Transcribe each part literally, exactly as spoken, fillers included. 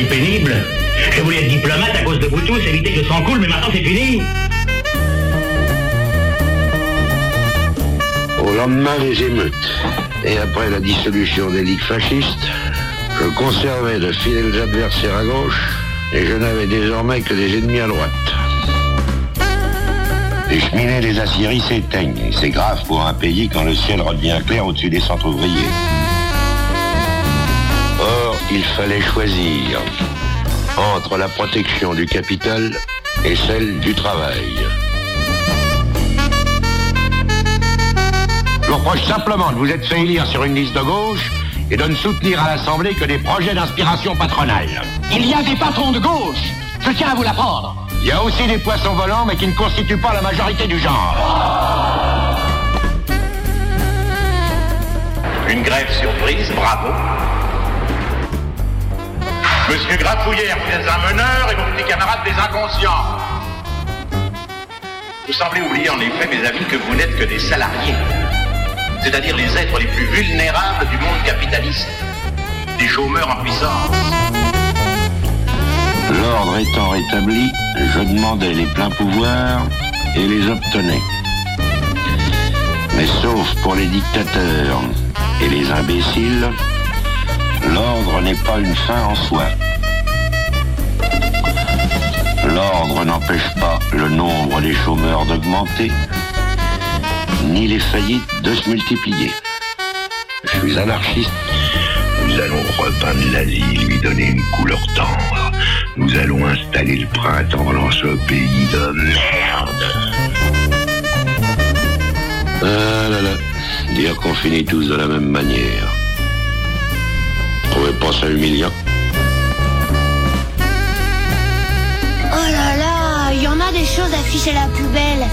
travail pénible. Je voulais être diplomate à cause de vous tous, éviter que le sang coule, mais maintenant c'est fini. Au lendemain des émeutes, et après la dissolution des ligues fascistes, je conservais de fidèles adversaires à gauche, et je n'avais désormais que des ennemis à droite. Les cheminées des aciéries s'éteignent, et c'est grave pour un pays quand le ciel redevient clair au-dessus des centres ouvriers. Or, il fallait choisir entre la protection du capital et celle du travail. Je vous reproche simplement de vous être fait élire sur une liste de gauche et de ne soutenir à l'Assemblée que des projets d'inspiration patronale. Il y a des patrons de gauche, je tiens à vous l'apprendre. Il y a aussi des poissons volants, mais qui ne constituent pas la majorité du genre. Une grève surprise, bravo. Monsieur Grafouillère, vous êtes un meneur et vos petits camarades des inconscients. Vous semblez oublier en effet, mes amis, que vous n'êtes que des salariés. C'est-à-dire les êtres les plus vulnérables du monde capitaliste. Des chômeurs en puissance. L'ordre étant rétabli, je demandais les pleins pouvoirs et les obtenais. Mais sauf pour les dictateurs et les imbéciles, l'ordre n'est pas une fin en soi. L'ordre n'empêche pas le nombre des chômeurs d'augmenter, ni les faillites de se multiplier. Je suis anarchiste. Nous allons repeindre la ville, lui donner une couleur tendre. Nous allons installer le printemps dans ce pays de merde. Ah là là, dire qu'on finit tous de la même manière. Trouvez pas ça humiliant? Oh là là, il y en a des choses affichées à la poubelle.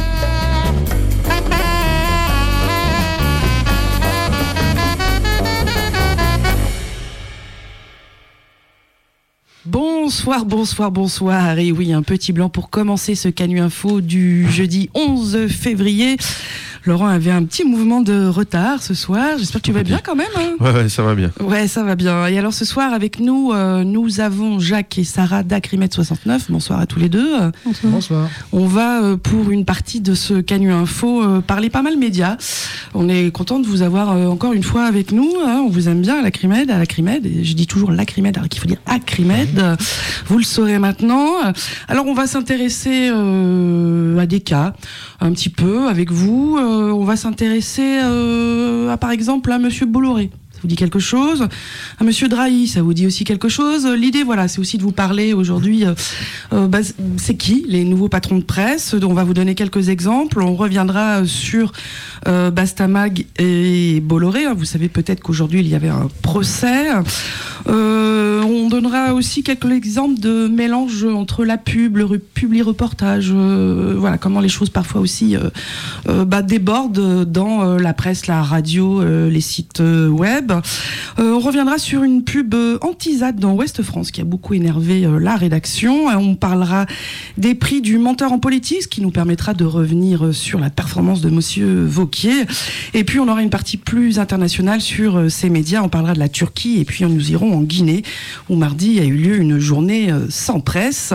Bonsoir, bonsoir, bonsoir. Et oui, un petit blanc pour commencer ce Canu Info du jeudi onze février. Laurent avait un petit mouvement de retard ce soir. J'espère que tu vas bien quand même. Hein ouais, ouais, ça va bien. Ouais, ça va bien. Et alors ce soir avec nous, euh, nous avons Jacques et Sarah d'Acrimed soixante-neuf. Bonsoir à tous les deux. Bonsoir. Bonsoir. On va euh, pour une partie de ce Canu Info euh, parler pas mal médias. On est content de vous avoir euh, encore une fois avec nous. Hein. On vous aime bien à l'Acrimed, à l'Acrimed. Et je dis toujours l'Acrimed, alors qu'il faut dire Acrimed. Mmh. Vous le saurez maintenant. Alors on va s'intéresser euh, à des cas un petit peu avec vous. Euh, on va s'intéresser euh, à par exemple à Monsieur Bolloré. Ça vous dit quelque chose? À Monsieur Drahi, ça vous dit aussi quelque chose? L'idée, voilà, c'est aussi de vous parler aujourd'hui. Euh, euh, bah, c'est qui les nouveaux patrons de presse? On va vous donner quelques exemples. On reviendra sur euh, Bastamag et Bolloré. Vous savez peut-être qu'aujourd'hui il y avait un procès. Euh, on donnera aussi quelques exemples de mélange entre la pub, le publi-reportage. Euh, voilà, comment les choses parfois aussi euh, euh, bah, débordent dans euh, la presse, la radio, euh, les sites euh, web. Euh, on reviendra sur une pub euh, anti-Z dans Ouest France qui a beaucoup énervé euh, la rédaction. Euh, on parlera des prix du menteur en politique, ce qui nous permettra de revenir euh, sur la performance de Monsieur Wauquiez. Et puis on aura une partie plus internationale sur euh, ces médias. On parlera de la Turquie et puis nous irons en Guinée où mardi a eu lieu une journée euh, sans presse.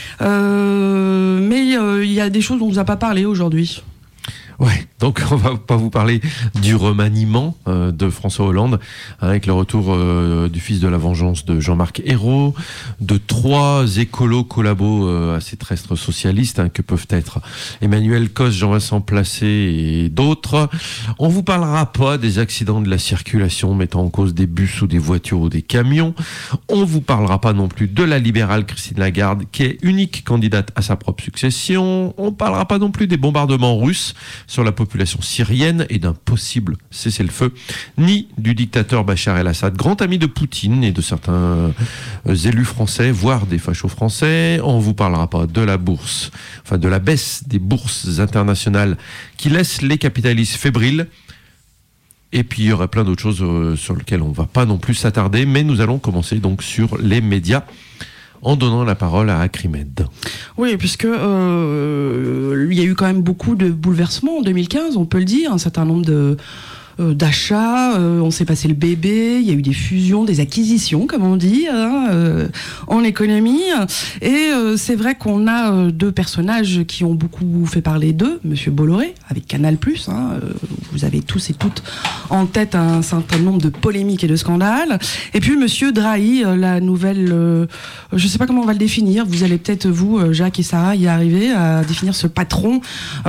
Euh, mais euh, il y a des choses dont on ne vous a pas parlé aujourd'hui. Ouais, donc on va pas vous parler du remaniement euh, de François Hollande, hein, avec le retour euh, du fils de la vengeance de Jean-Marc Ayrault, de trois écolos collabos euh, assez trestres socialistes, hein, que peuvent être Emmanuel Cos, Jean-Vincent Placé et d'autres. On vous parlera pas des accidents de la circulation mettant en cause des bus ou des voitures ou des camions. On vous parlera pas non plus de la libérale Christine Lagarde, qui est unique candidate à sa propre succession. On parlera pas non plus des bombardements russes sur la population syrienne et d'un possible cessez-le-feu, ni du dictateur Bachar el-Assad, grand ami de Poutine et de certains euh, élus français, voire des fachos français. On vous parlera pas de la bourse, enfin de la baisse des bourses internationales qui laisse les capitalistes fébriles. Et puis il y aurait plein d'autres choses euh, sur lesquelles on va pas non plus s'attarder, mais nous allons commencer donc sur les médias, en donnant la parole à Acrimed. Oui, puisque euh, il y a eu quand même beaucoup de bouleversements en deux mille quinze, on peut le dire, un certain nombre de euh, d'achat, euh, on s'est passé le bébé, il y a eu des fusions, des acquisitions, comme on dit, hein, euh, en économie. Et euh, c'est vrai qu'on a euh, deux personnages qui ont beaucoup fait parler d'eux. Monsieur Bolloré, avec Canal+, hein, euh, vous avez tous et toutes en tête un certain nombre de polémiques et de scandales. Et puis Monsieur Drahi, euh, la nouvelle... Euh, je ne sais pas comment on va le définir. Vous allez peut-être, vous, Jacques et Sarah, y arriver à définir ce patron.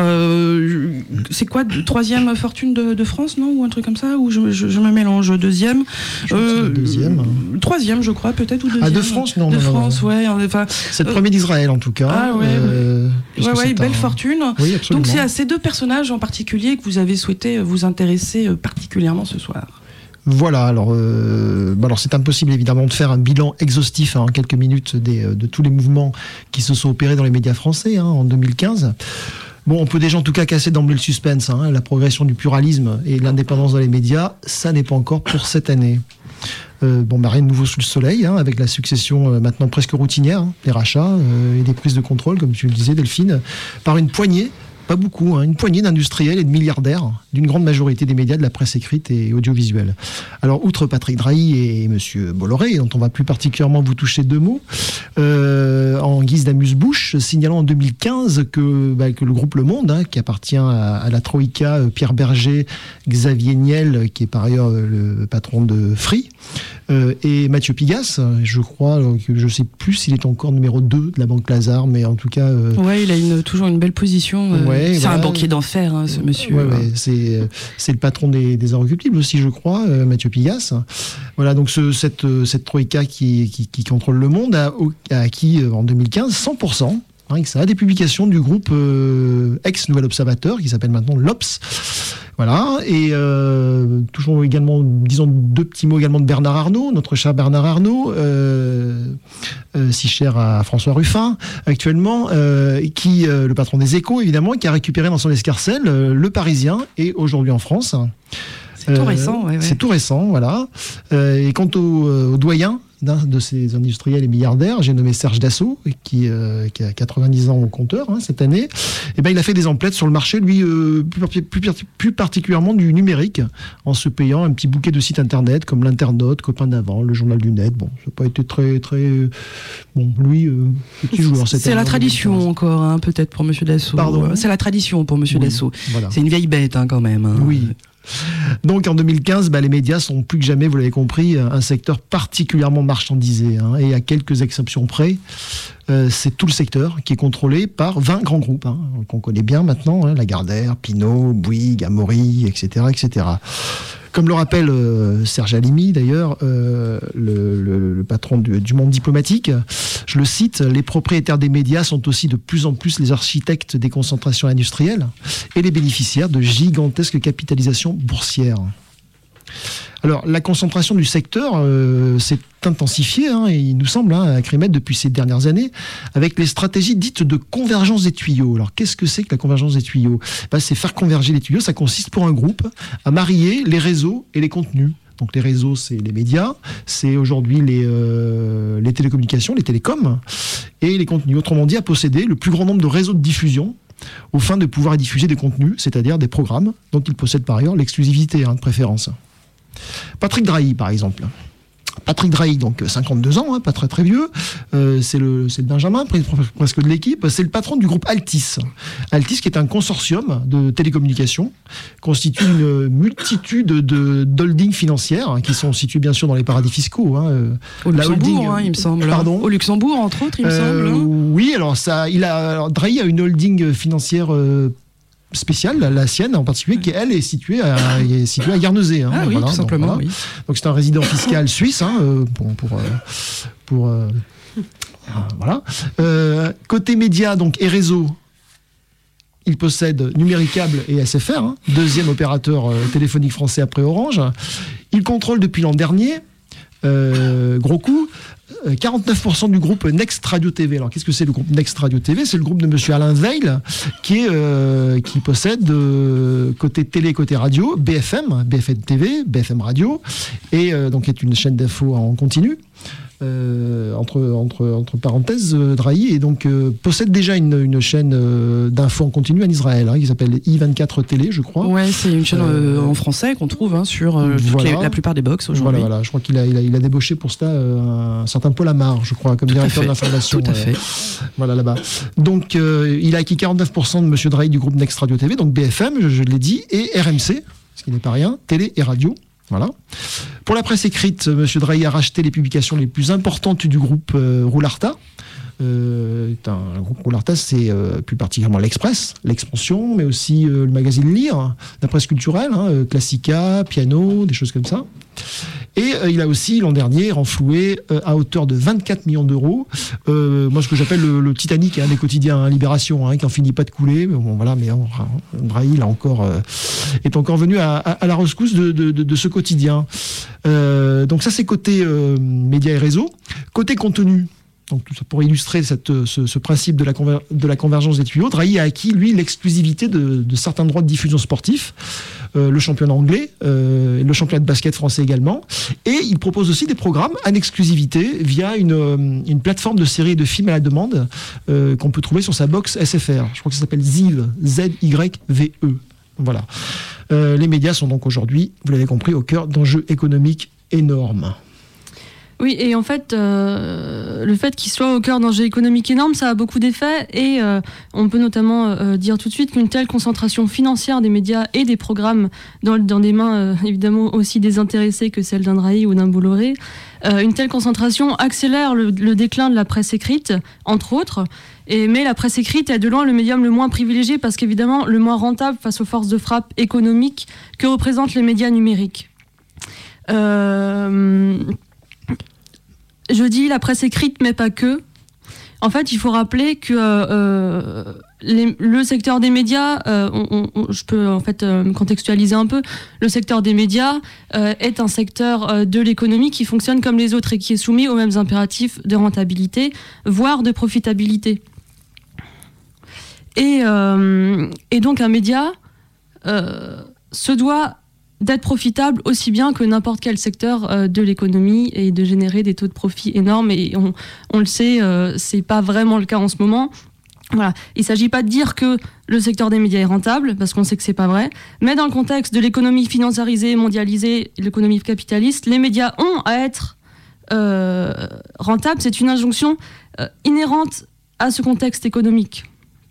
Euh, c'est quoi, troisième fortune de, de France, non? Ou un truc comme ça? Ou je, je, je me mélange. Deuxième je euh, Deuxième. Troisième, je crois, peut-être, ou deuxième. Ah, de France, non. De non, France, non. ouais. Enfin, c'est le premier euh, d'Israël, en tout cas. Ah, ouais. Euh, ouais, ouais, belle un... fortune. Oui, absolument. Donc, c'est à ces deux personnages en particulier que vous avez souhaité vous intéresser particulièrement ce soir. Voilà, alors, euh, bah alors c'est impossible évidemment de faire un bilan exhaustif hein, en quelques minutes des, de tous les mouvements qui se sont opérés dans les médias français hein, en deux mille quinze. Bon, on peut déjà en tout cas casser d'emblée le suspense. Hein, la progression du pluralisme et l'indépendance dans les médias, ça n'est pas encore pour cette année. Euh, bon, bah, rien de nouveau sous le soleil, hein, avec la succession euh, maintenant presque routinière hein, des rachats euh, et des prises de contrôle, comme tu le disais Delphine, par une poignée. Pas beaucoup, hein, une poignée d'industriels et de milliardaires d'une grande majorité des médias de la presse écrite et audiovisuelle. Alors, outre Patrick Drahi et Monsieur Bolloré, dont on va plus particulièrement vous toucher deux mots, euh, en guise d'amuse-bouche, signalant en deux mille quinze que, bah, que le groupe Le Monde, hein, qui appartient à, à la Troïka, euh, Pierre Berger, Xavier Niel, qui est par ailleurs euh, le patron de Free, euh, et Mathieu Pigasse, je crois, que je ne sais plus s'il est encore numéro deux de la Banque Lazare, mais en tout cas... Euh, ouais, il a une, toujours une belle position. Euh... Ouais. C'est voilà. Un banquier d'enfer, hein, ce monsieur. Ouais, ouais, c'est, c'est le patron des, des Inrecuptibles aussi, je crois, euh, Mathieu Pigasse. Voilà, donc ce, cette, cette troïka qui, qui, qui contrôle le monde a, a acquis en deux mille quinze cent pour cent. Hein, ça a des publications du groupe euh, ex-Nouvel Observateur, qui s'appelle maintenant l'Obs. Voilà, et euh, toujours également, disons deux petits mots également de Bernard Arnault, notre cher Bernard Arnault, euh, euh, si cher à François Ruffin actuellement, euh, qui, euh, le patron des Échos évidemment, qui a récupéré dans son escarcelle euh, Le Parisien et Aujourd'hui en France. C'est tout euh, récent, ouais, ouais. C'est tout récent, voilà. Euh, et quant au, euh, au doyen d'un de ces industriels et milliardaires, j'ai nommé Serge Dassault, qui, euh, qui a quatre-vingt-dix ans au compteur hein, cette année. Et ben, il a fait des emplettes sur le marché, lui, euh, plus, plus, plus particulièrement du numérique, en se payant un petit bouquet de sites internet comme l'Internaute, Copain d'avant, le Journal du Net. Bon, ça n'a pas été très, très. Bon, lui, euh, petit joueur. Cette C'est année, la tradition encore, hein, peut-être pour Monsieur Dassault. Pardon. C'est la tradition pour Monsieur oui, Dassault. Voilà. C'est une vieille bête, hein, quand même. Hein. Oui. Donc en deux mille quinze, bah, les médias sont plus que jamais, vous l'avez compris, un secteur particulièrement marchandisé. Hein, et à quelques exceptions près, euh, c'est tout le secteur qui est contrôlé par vingt grands groupes, hein, qu'on connaît bien maintenant, hein, Lagardère, Pinault, Bouygues, Amaury, et cetera, et cetera. Comme le rappelle euh, Serge Halimi, d'ailleurs, euh, le, le, le patron du, du monde diplomatique, je le cite, « Les propriétaires des médias sont aussi de plus en plus les architectes des concentrations industrielles et les bénéficiaires de gigantesques capitalisations boursières. » Alors, la concentration du secteur euh, s'est intensifiée, hein, et il nous semble, hein, à Crimed depuis ces dernières années, avec les stratégies dites de convergence des tuyaux. Alors, qu'est-ce que c'est que la convergence des tuyaux ? Ben, c'est faire converger les tuyaux. Ça consiste pour un groupe à marier les réseaux et les contenus. Donc, les réseaux, c'est les médias, c'est aujourd'hui les, euh, les télécommunications, les télécoms, et les contenus. Autrement dit, à posséder le plus grand nombre de réseaux de diffusion aux fins de pouvoir diffuser des contenus, c'est-à-dire des programmes dont ils possèdent par ailleurs l'exclusivité, hein, de préférence. Patrick Drahi, par exemple. Patrick Drahi, donc cinquante-deux ans, hein, pas très très vieux, euh, c'est, le, c'est le Benjamin, presque de l'équipe, c'est le patron du groupe Altis. Altis, qui est un consortium de télécommunications, constitue une multitude de, d'holdings financières, hein, qui sont situées bien sûr dans les paradis fiscaux. Hein, Au Luxembourg, holding, hein, il me semble. Pardon ? Au Luxembourg, entre autres, il me euh, semble. Hein. Oui, alors, ça, il a, alors Drahi a une holding financière euh, spéciale, la sienne en particulier, qui elle est située à, est située à Guernesey. Hein, ah oui, voilà, tout simplement. Donc, voilà. Oui. donc c'est un résident fiscal suisse, hein, pour, pour, euh, pour euh, voilà. Euh, côté médias donc et réseau, il possède Numéricable et S F R, hein, deuxième opérateur euh, téléphonique français après Orange. Il contrôle depuis l'an dernier, euh, gros coup, quarante-neuf pour cent du groupe Next Radio T V. Alors, qu'est-ce que c'est le groupe Next Radio T V ? C'est le groupe de monsieur Alain Veil, qui, est, euh, qui possède, euh, côté télé, côté radio, B F M, B F M T V, B F M Radio, et euh, donc est une chaîne d'infos en continu. Euh, entre, entre, entre parenthèses, euh, Drahi et donc, euh, possède déjà une, une chaîne euh, d'infos en continu en Israël, hein, qui s'appelle I vingt-quatre Télé, je crois. Ouais, c'est une chaîne euh, Euh, en français qu'on trouve hein, sur euh, toutes voilà. les- la plupart des box aujourd'hui. Voilà, voilà. Je crois qu'il a, il a, il a débauché pour cela euh, un certain Paul Amar, je crois, comme Tout à directeur fait. d'information. Tout à euh, fait. Voilà, là-bas. Donc, euh, il a acquis quarante-neuf pour cent de Monsieur Drahi du groupe Next Radio T V, donc B F M, je, je l'ai dit, et R M C, ce qui n'est pas rien, télé et radio. Voilà. Pour la presse écrite, M. Drahi a racheté les publications les plus importantes du groupe euh, Roularta. Euh, un, un groupe Roularta, c'est euh, plus particulièrement l'Express, l'Expansion, mais aussi euh, le magazine Lire, la presse culturelle, hein, euh, Classica, Piano, des choses comme ça. Et euh, il a aussi, l'an dernier, renfloué euh, à hauteur de vingt-quatre millions d'euros, euh, moi ce que j'appelle le, le Titanic hein, des quotidiens, hein, Libération, hein, qui en finit pas de couler. Mais bon, voilà, mais on, Drahi là encore, euh, est encore venu à, à, à la rescousse de, de, de, de ce quotidien. Euh, donc ça, c'est côté euh, médias et réseaux. Côté contenu, donc tout ça pour illustrer cette, ce, ce principe de la, conver, de la convergence des tuyaux, Drahi a acquis, lui, l'exclusivité de, de certains droits de diffusion sportifs, euh, le championnat anglais, euh, le championnat de basket français également, et il propose aussi des programmes en exclusivité via une, euh, une plateforme de séries et de films à la demande euh, qu'on peut trouver sur sa box S F R. Je crois que ça s'appelle Ziv, Z Y V E. Voilà. Euh, les médias sont donc aujourd'hui, vous l'avez compris, au cœur d'enjeux économiques énormes. Oui, et en fait, euh, le fait qu'il soit au cœur d'enjeux économiques énormes, ça a beaucoup d'effets. Et euh, on peut notamment euh, dire tout de suite qu'une telle concentration financière des médias et des programmes dans, dans des mains euh, évidemment aussi désintéressées que celle d'un Drahi ou d'un Bolloré, euh, une telle concentration accélère le, le déclin de la presse écrite, entre autres. Et, mais la presse écrite est de loin le médium le moins privilégié parce qu'évidemment le moins rentable face aux forces de frappe économiques que représentent les médias numériques. Euh... Je dis la presse écrite, mais pas que. En fait, il faut rappeler que euh, les, le secteur des médias, euh, on, on, je peux en fait euh, contextualiser un peu, le secteur des médias euh, est un secteur euh, de l'économie qui fonctionne comme les autres et qui est soumis aux mêmes impératifs de rentabilité, voire de profitabilité. Et, euh, et donc un média euh, se doit d'être profitable aussi bien que n'importe quel secteur euh, de l'économie et de générer des taux de profit énormes. Et on, on le sait, euh, c'est pas vraiment le cas en ce moment. Voilà. Il s'agit pas de dire que le secteur des médias est rentable, parce qu'on sait que c'est pas vrai. Mais dans le contexte de l'économie financiarisée, mondialisée, l'économie capitaliste, les médias ont à être euh, rentables. C'est une injonction euh, inhérente à ce contexte économique.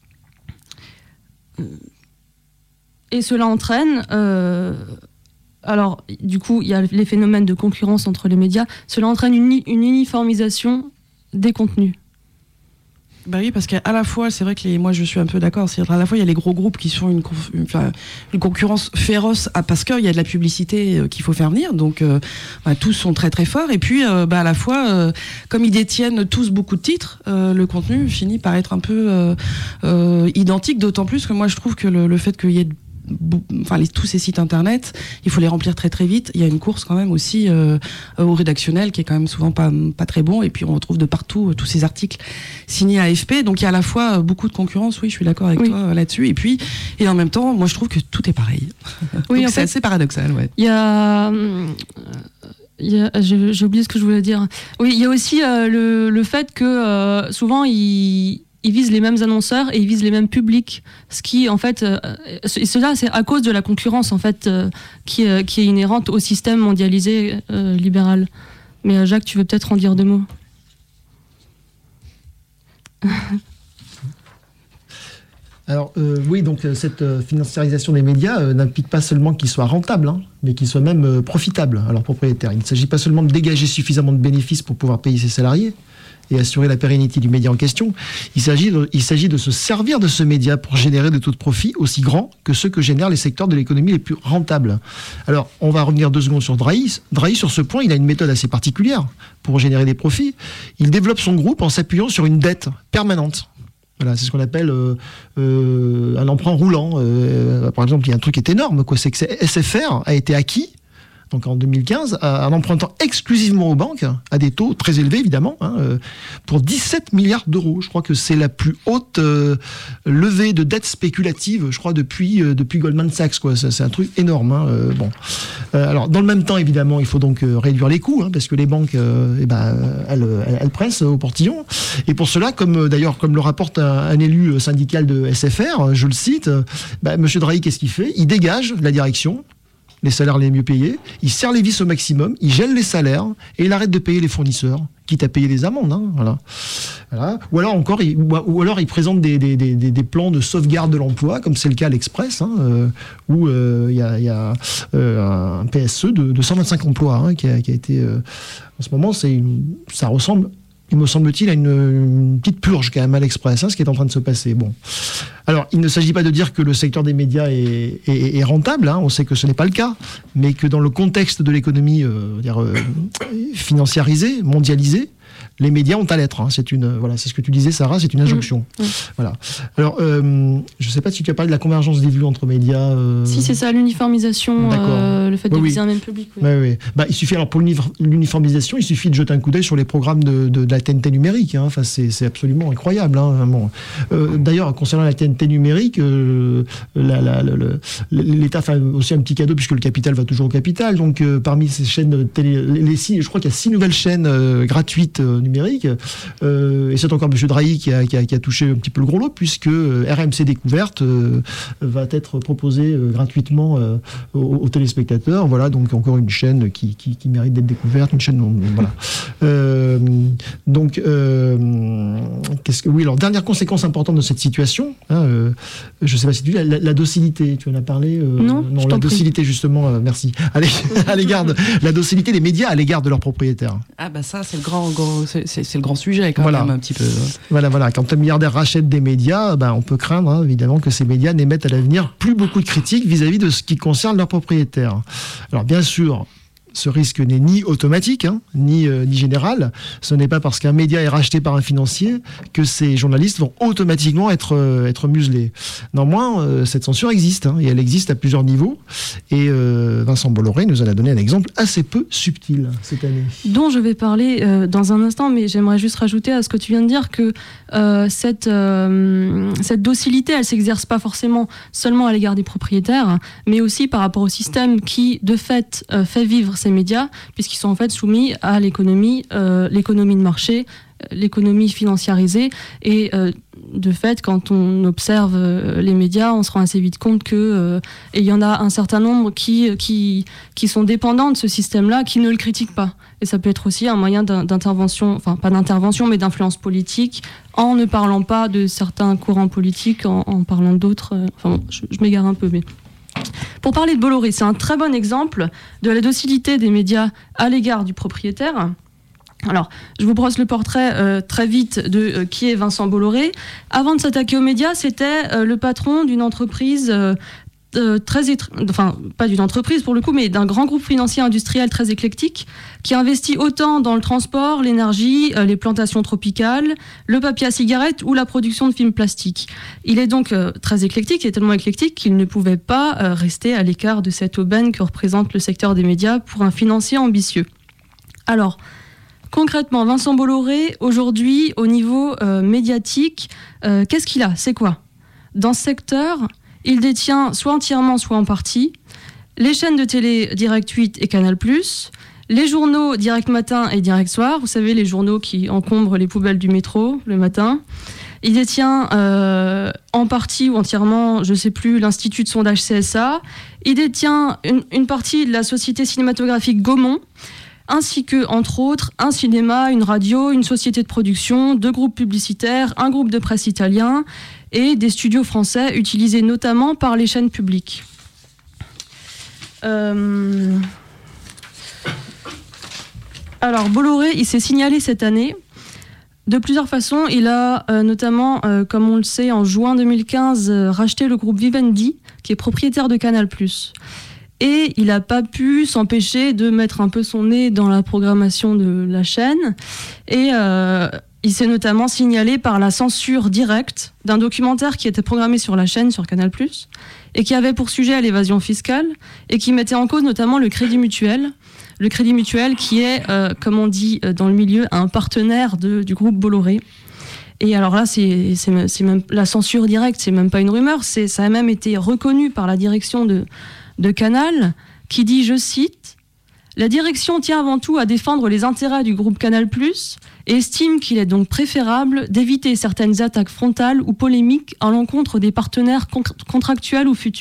Et cela entraîne... Euh, Alors, du coup, il y a les phénomènes de concurrence entre les médias. Cela entraîne une, une uniformisation des contenus. Bah oui, parce qu'à la fois, c'est vrai que les, moi je suis un peu d'accord, c'est à la fois il y a les gros groupes qui sont une, une, enfin, une concurrence féroce à, parce qu'il y a de la publicité euh, qu'il faut faire venir, donc euh, bah, tous sont très très forts, et puis euh, bah, à la fois, euh, comme ils détiennent tous beaucoup de titres, euh, le contenu finit par être un peu euh, euh, identique, d'autant plus que moi je trouve que le, le fait qu'il y ait enfin les, tous ces sites internet, il faut les remplir très très vite. Il y a une course quand même aussi euh, au rédactionnel qui est quand même souvent pas pas très bon, et puis on retrouve de partout euh, tous ces articles signés A F P, donc il y a à la fois euh, beaucoup de concurrence. Oui, je suis d'accord avec oui. toi euh, là-dessus, et puis et en même temps, moi je trouve que tout est pareil. Oui, donc en c'est fait, assez paradoxal. Ouais. Il y a euh, Il y a, j'ai, j'ai oublié ce que je voulais dire. Oui, il y a aussi euh, le, le fait que euh, souvent ils, ils visent les mêmes annonceurs et ils visent les mêmes publics, ce qui en fait, euh, et cela c'est à cause de la concurrence en fait euh, qui, euh, qui est inhérente au système mondialisé euh, libéral. Mais euh, Jacques, tu veux peut-être en dire deux mots. Alors euh, oui, donc euh, cette euh, financiarisation des médias euh, n'implique pas seulement qu'ils soient rentables, hein, mais qu'ils soient même euh, profitables à leurs propriétaires. Il ne s'agit pas seulement de dégager suffisamment de bénéfices pour pouvoir payer ses salariés et assurer la pérennité du média en question. Il s'agit de, il s'agit de se servir de ce média pour générer des taux de profit aussi grands que ceux que génèrent les secteurs de l'économie les plus rentables. Alors, on va revenir deux secondes sur Drahi. Drahi, sur ce point, il a une méthode assez particulière pour générer des profits. Il développe son groupe en s'appuyant sur une dette permanente. Voilà, c'est ce qu'on appelle euh, euh, un emprunt roulant. Euh, par exemple, il y a un truc qui est énorme, quoi, c'est que S F R a été acquis donc en deux mille quinze, en empruntant exclusivement aux banques, à des taux très élevés évidemment, hein, euh, pour dix-sept milliards d'euros. Je crois que c'est la plus haute euh, levée de dette spéculative, je crois, depuis, euh, depuis Goldman Sachs, quoi. C'est, c'est un truc énorme. Hein, euh, bon. euh, alors, dans le même temps, évidemment, il faut donc euh, réduire les coûts, hein, parce que les banques, euh, eh ben, elles, elles, elles pressent au portillon. Et pour cela, comme d'ailleurs, comme le rapporte un, un élu syndical de S F R, je le cite, bah, M. Draghi, qu'est-ce qu'il fait ? Il dégage la direction, les salaires les mieux payés, il serre les vis au maximum, il gèle les salaires et il arrête de payer les fournisseurs, quitte à payer les amendes. Hein, voilà. Voilà. Ou alors encore, il, ou, ou alors il présente des, des, des, des plans de sauvegarde de l'emploi, comme c'est le cas à l'Express, hein, euh, où il euh, y a, y a euh, un P S E de, de cent vingt-cinq emplois hein, qui, a, qui a été... Euh, en ce moment, c'est une, ça ressemble... il me semble-t-il, à une, une petite purge quand même à l'Express, hein, ce qui est en train de se passer. Bon. Alors, il ne s'agit pas de dire que le secteur des médias est, est, est rentable, hein, on sait que ce n'est pas le cas, mais que dans le contexte de l'économie euh, dire, euh, financiarisée, mondialisée, les médias ont à l'être. Hein. C'est une, voilà, c'est ce que tu disais, Sarah, c'est une injonction. Mmh. Mmh. Voilà. Alors, euh, je ne sais pas si tu as parlé de la convergence des vues entre médias. Euh... Si, c'est ça, l'uniformisation, euh, le fait de oui, viser oui. un même public. Oui. Oui, oui. Bah, il suffit, alors pour l'uniformisation, il suffit de jeter un coup d'œil sur les programmes de, de, de la T N T numérique. Hein. Enfin, c'est, c'est absolument incroyable. Hein, bon. euh, d'ailleurs, concernant la T N T numérique, euh, la, la, la, la, l'État fait aussi un petit cadeau puisque le capital va toujours au capital. Donc, euh, parmi ces chaînes de télé, les, les six, je crois qu'il y a six nouvelles chaînes euh, gratuites euh, numériques. Euh, et c'est encore M. Draghi qui a, qui, a, qui a touché un petit peu le gros lot, puisque euh, R M C Découverte euh, va être proposé euh, gratuitement euh, aux, aux téléspectateurs. Voilà, donc encore une chaîne qui, qui, qui mérite d'être découverte, une chaîne non, voilà. Euh, donc, euh, qu'est-ce que oui, alors dernière conséquence importante de cette situation, hein, euh, je ne sais pas si tu dis la, la, la docilité, tu en as parlé. Euh, non, non, la docilité prie. justement, euh, merci. À l'égard de la docilité des médias à l'égard de leurs propriétaires. Ah bah ça, c'est le grand, gros, c'est, c'est, c'est le grand sujet quand voilà. même un petit peu. Voilà, voilà. Quand un milliardaire rachète des médias, ben, on peut craindre hein, évidemment que ces médias n'émettent à l'avenir plus beaucoup de critiques vis-à-vis de ce qui concerne leurs propriétaires. Alors bien sûr, ce risque n'est ni automatique, hein, ni, euh, ni général. Ce n'est pas parce qu'un média est racheté par un financier que ces journalistes vont automatiquement être, euh, être muselés. Néanmoins, euh, cette censure existe, hein, et elle existe à plusieurs niveaux. Et euh, Vincent Bolloré nous en a donné un exemple assez peu subtil cette année. Dont je vais parler euh, dans un instant, mais j'aimerais juste rajouter à ce que tu viens de dire que euh, cette, euh, cette docilité, elle ne s'exerce pas forcément seulement à l'égard des propriétaires, mais aussi par rapport au système qui, de fait, euh, fait vivre ces médias, puisqu'ils sont en fait soumis à l'économie, euh, l'économie de marché, l'économie financiarisée. Et euh, de fait, quand on observe euh, les médias, on se rend assez vite compte que euh, et il y en a un certain nombre qui, qui, qui sont dépendants de ce système-là, qui ne le critiquent pas. Et ça peut être aussi un moyen d'intervention, enfin pas d'intervention, mais d'influence politique, en ne parlant pas de certains courants politiques, en, en parlant d'autres. Euh, enfin bon, je, je m'égare un peu, mais... Pour parler de Bolloré, c'est un très bon exemple de la docilité des médias à l'égard du propriétaire. Alors, je vous brosse le portrait euh, très vite de euh, qui est Vincent Bolloré. Avant de s'attaquer aux médias, c'était euh, le patron d'une entreprise euh, euh, très... Étr- enfin, pas d'une entreprise pour le coup, mais d'un grand groupe financier industriel très éclectique qui investit autant dans le transport, l'énergie, euh, les plantations tropicales, le papier à cigarette ou la production de films plastiques. Il est donc euh, très éclectique, il est tellement éclectique qu'il ne pouvait pas euh, rester à l'écart de cette aubaine que représente le secteur des médias pour un financier ambitieux. Alors, concrètement, Vincent Bolloré, aujourd'hui, au niveau euh, médiatique, euh, qu'est-ce qu'il a ? C'est quoi ? Dans ce secteur, il détient soit entièrement, soit en partie, les chaînes de télé Direct huit et Canal plus, les journaux Direct Matin et Direct Soir, vous savez, les journaux qui encombrent les poubelles du métro le matin. Il détient euh, en partie ou entièrement, je ne sais plus, l'Institut de sondage C S A. Il détient une, une partie de la société cinématographique Gaumont, ainsi que, entre autres, un cinéma, une radio, une société de production, deux groupes publicitaires, un groupe de presse italien et des studios français utilisés notamment par les chaînes publiques. Euh... Alors, Bolloré, il s'est signalé cette année de plusieurs façons. Il a euh, notamment, euh, comme on le sait, en juin deux mille quinze, euh, racheté le groupe Vivendi, qui est propriétaire de Canal plus. Et il n'a pas pu s'empêcher de mettre un peu son nez dans la programmation de la chaîne. Et euh, il s'est notamment signalé par la censure directe d'un documentaire qui était programmé sur la chaîne, sur Canal plus, et qui avait pour sujet l'évasion fiscale, et qui mettait en cause notamment le Crédit Mutuel. Le Crédit Mutuel qui est, euh, comme on dit dans le milieu, un partenaire de, du groupe Bolloré. Et alors là, c'est, c'est, c'est même la censure directe, c'est même pas une rumeur, c'est, ça a même été reconnu par la direction de, de Canal, qui dit, je cite, « La direction tient avant tout à défendre les intérêts du groupe Canal plus, et estime qu'il est donc préférable d'éviter certaines attaques frontales ou polémiques à l'encontre des partenaires contractuels ou futurs. »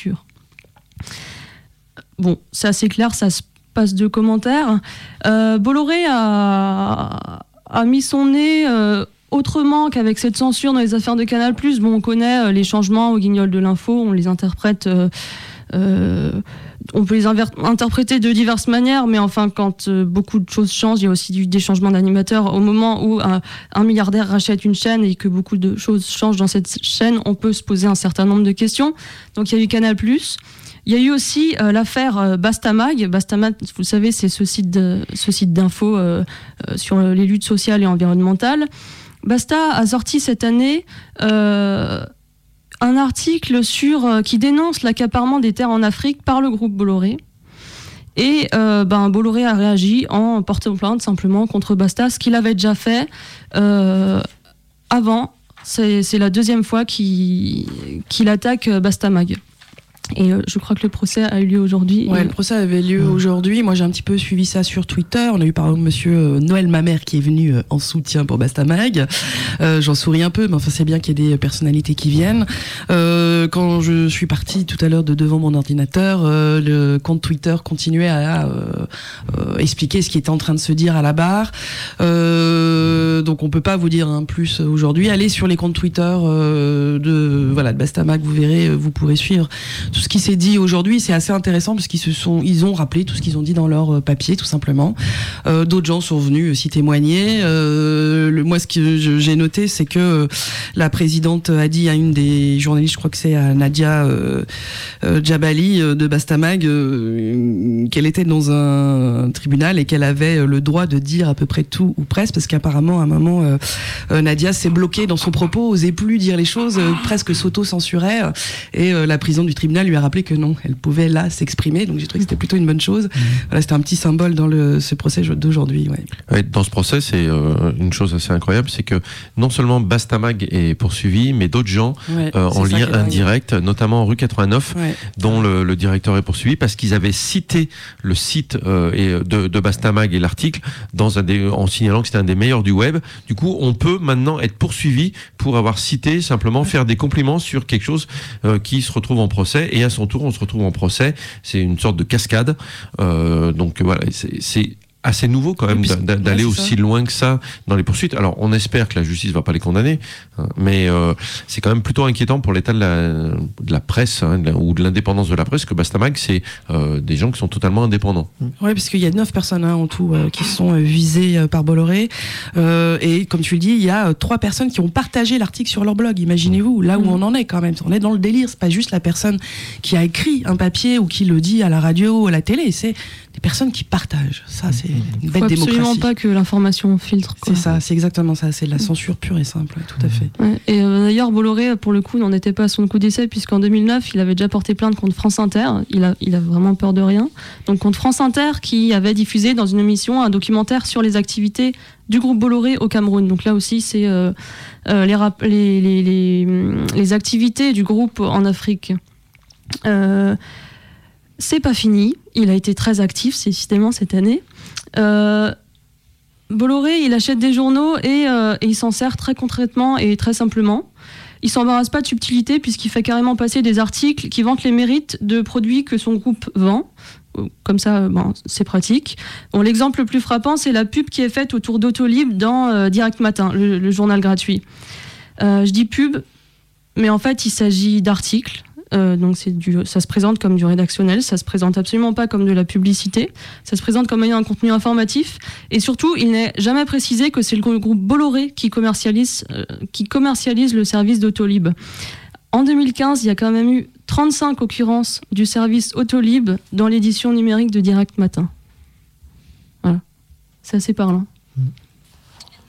Bon, c'est assez clair, ça se passe de commentaires. Euh, Bolloré a, a mis son nez euh, autrement qu'avec cette censure dans les affaires de Canal plus. Bon, on connaît euh, les changements au Guignol de l'info, on les interprète... Euh, euh, on peut les inver- interpréter de diverses manières, mais enfin, quand euh, beaucoup de choses changent, il y a aussi du, des changements d'animateurs. Au moment où un, un milliardaire rachète une chaîne et que beaucoup de choses changent dans cette chaîne, on peut se poser un certain nombre de questions. Donc, il y a eu Canal plus. Il y a eu aussi euh, l'affaire euh, Bastamag. Bastamag, vous le savez, c'est ce site, de, ce site d'info euh, euh, sur les luttes sociales et environnementales. Basta a sorti cette année... Euh, un article sur, euh, qui dénonce l'accaparement des terres en Afrique par le groupe Bolloré. Et euh, ben, Bolloré a réagi en portant plainte simplement contre Basta, ce qu'il avait déjà fait euh, avant. C'est, c'est la deuxième fois qu'il, qu'il attaque Bastamag. Et euh, je crois que le procès a eu lieu aujourd'hui. Ouais, et... le procès avait lieu mmh. aujourd'hui. Moi, j'ai un petit peu suivi ça sur Twitter. On a eu par exemple monsieur euh, Noël Mamère qui est venu euh, en soutien pour Bastamag. Euh, j'en souris un peu, mais enfin, c'est bien qu'il y ait des personnalités qui viennent. Euh, quand je suis partie tout à l'heure de devant mon ordinateur, euh, le compte Twitter continuait à euh, euh, expliquer ce qui était en train de se dire à la barre. Euh, donc, on peut pas vous dire un plus aujourd'hui. Allez sur les comptes Twitter euh, de voilà de Bastamag, vous verrez, vous pourrez suivre tout ce qui s'est dit aujourd'hui. C'est assez intéressant parce qu'ils se sont, ils ont rappelé tout ce qu'ils ont dit dans leur papier, tout simplement. Euh, d'autres gens sont venus s'y témoigner. Euh, le, moi, ce que je, j'ai noté, c'est que la présidente a dit à une des journalistes, je crois que c'est à Nadia euh, euh, Djabali euh, de Bastamag, euh, qu'elle était dans un tribunal et qu'elle avait le droit de dire à peu près tout ou presque, parce qu'apparemment, à un moment, euh, euh, Nadia s'est bloquée dans son propos, osait plus dire les choses, euh, presque s'auto-censurait, et euh, la présidente du tribunal lui a rappelé que non, elle pouvait là s'exprimer, donc j'ai trouvé que c'était plutôt une bonne chose. Mmh. Voilà, c'était un petit symbole dans le, ce procès d'aujourd'hui. Ouais. Ouais, dans ce procès, c'est euh, une chose assez incroyable, c'est que non seulement Bastamag est poursuivi, mais d'autres gens ouais, euh, en lien indirect, notamment rue quatre-vingt-neuf, ouais. dont le, le directeur est poursuivi parce qu'ils avaient cité le site euh, et de, de Bastamag et l'article dans un des, en signalant que c'était un des meilleurs du web. Du coup, on peut maintenant être poursuivi pour avoir cité, simplement faire des compliments sur quelque chose euh, qui se retrouve en procès. Et à son tour, on se retrouve en procès. C'est une sorte de cascade. Euh, donc voilà, c'est, c'est assez nouveau quand même d'aller ouais, aussi ça. loin que ça dans les poursuites. Alors on espère que la justice va pas les condamner, hein, mais euh, c'est quand même plutôt inquiétant pour l'état de la, de la presse hein, de la, ou de l'indépendance de la presse que Bastamag, c'est euh, des gens qui sont totalement indépendants. Oui, parce qu'il y a neuf personnes hein, en tout euh, qui sont euh, visées euh, par Bolloré euh, et comme tu le dis, il y a euh, trois personnes qui ont partagé l'article sur leur blog. Imaginez-vous là où mmh. on en est quand même. On est dans le délire. C'est pas juste la personne qui a écrit un papier ou qui le dit à la radio ou à la télé. C'est des personnes qui partagent. Ça, c'est une bête démocratie. Absolument pas que l'information filtre. Quoi. C'est ça, c'est exactement ça. C'est de la censure pure et simple, ouais, tout à fait. Ouais, et euh, d'ailleurs, Bolloré, pour le coup, n'en était pas à son coup d'essai, puisqu'en deux mille neuf, il avait déjà porté plainte contre France Inter. Il a, il a vraiment peur de rien. Donc contre France Inter, qui avait diffusé dans une émission un documentaire sur les activités du groupe Bolloré au Cameroun. Donc là aussi, c'est euh, euh, les, rap- les, les, les, les activités du groupe en Afrique. Euh, C'est pas fini, il a été très actif systématiquement cette année. Euh, Bolloré, il achète des journaux et, euh, et il s'en sert très concrètement et très simplement. Il s'embarrasse pas de subtilité puisqu'il fait carrément passer des articles qui vantent les mérites de produits que son groupe vend. Comme ça, bon, c'est pratique. Bon, l'exemple le plus frappant, c'est la pub qui est faite autour d'Autolib dans euh, Direct Matin, le, le journal gratuit. Euh, je dis pub, mais en fait, il s'agit d'articles. Euh, donc c'est du, ça se présente comme du rédactionnel, ça se présente absolument pas comme de la publicité, ça se présente comme ayant un contenu informatif, et surtout il n'est jamais précisé que c'est le groupe Bolloré qui commercialise, euh, qui commercialise le service d'Autolib. En deux mille quinze, il y a quand même eu trente-cinq occurrences du service Autolib dans l'édition numérique de Direct Matin. Voilà, c'est assez parlant.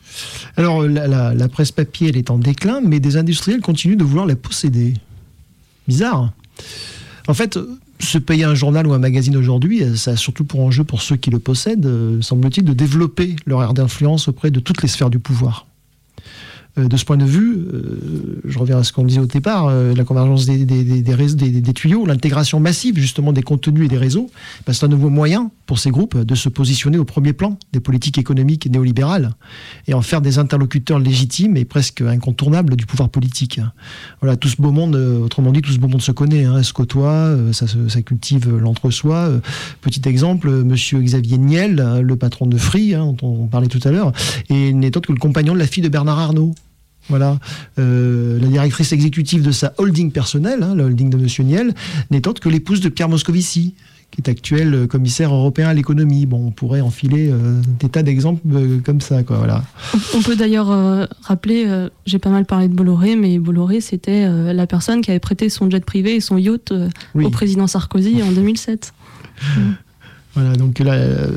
Alors, la, la, la presse papier, elle est en déclin, mais des industriels continuent de vouloir la posséder. Bizarre. En fait, se payer un journal ou un magazine aujourd'hui, ça a surtout pour enjeu, pour ceux qui le possèdent, euh, semble-t-il, de développer leur aire d'influence auprès de toutes les sphères du pouvoir. Euh, de ce point de vue, euh, je reviens à ce qu'on disait au départ, euh, la convergence des, des, des, des, réseaux, des, des tuyaux, l'intégration massive justement des contenus et des réseaux, ben, c'est un nouveau moyen pour ces groupes de se positionner au premier plan des politiques économiques néolibérales et en faire des interlocuteurs légitimes et presque incontournables du pouvoir politique. Voilà, tout ce beau monde, euh, autrement dit, tout ce beau monde se connaît, hein, se côtoie, euh, ça, ça cultive l'entre-soi. Euh, petit exemple, euh, monsieur Xavier Niel, euh, le patron de Free, hein, dont on parlait tout à l'heure, et n'est autre que le compagnon de la fille de Bernard Arnault. Voilà, euh, la directrice exécutive de sa holding personnelle, hein, la holding de monsieur Niel, n'est autre que l'épouse de Pierre Moscovici, qui est actuel commissaire européen à l'économie. Bon, on pourrait enfiler euh, des tas d'exemples euh, comme ça, quoi. Voilà. On peut d'ailleurs euh, rappeler, euh, j'ai pas mal parlé de Bolloré, mais Bolloré, c'était euh, la personne qui avait prêté son jet privé et son yacht euh, oui. au président Sarkozy en deux mille sept. mmh. Voilà, donc là... Euh,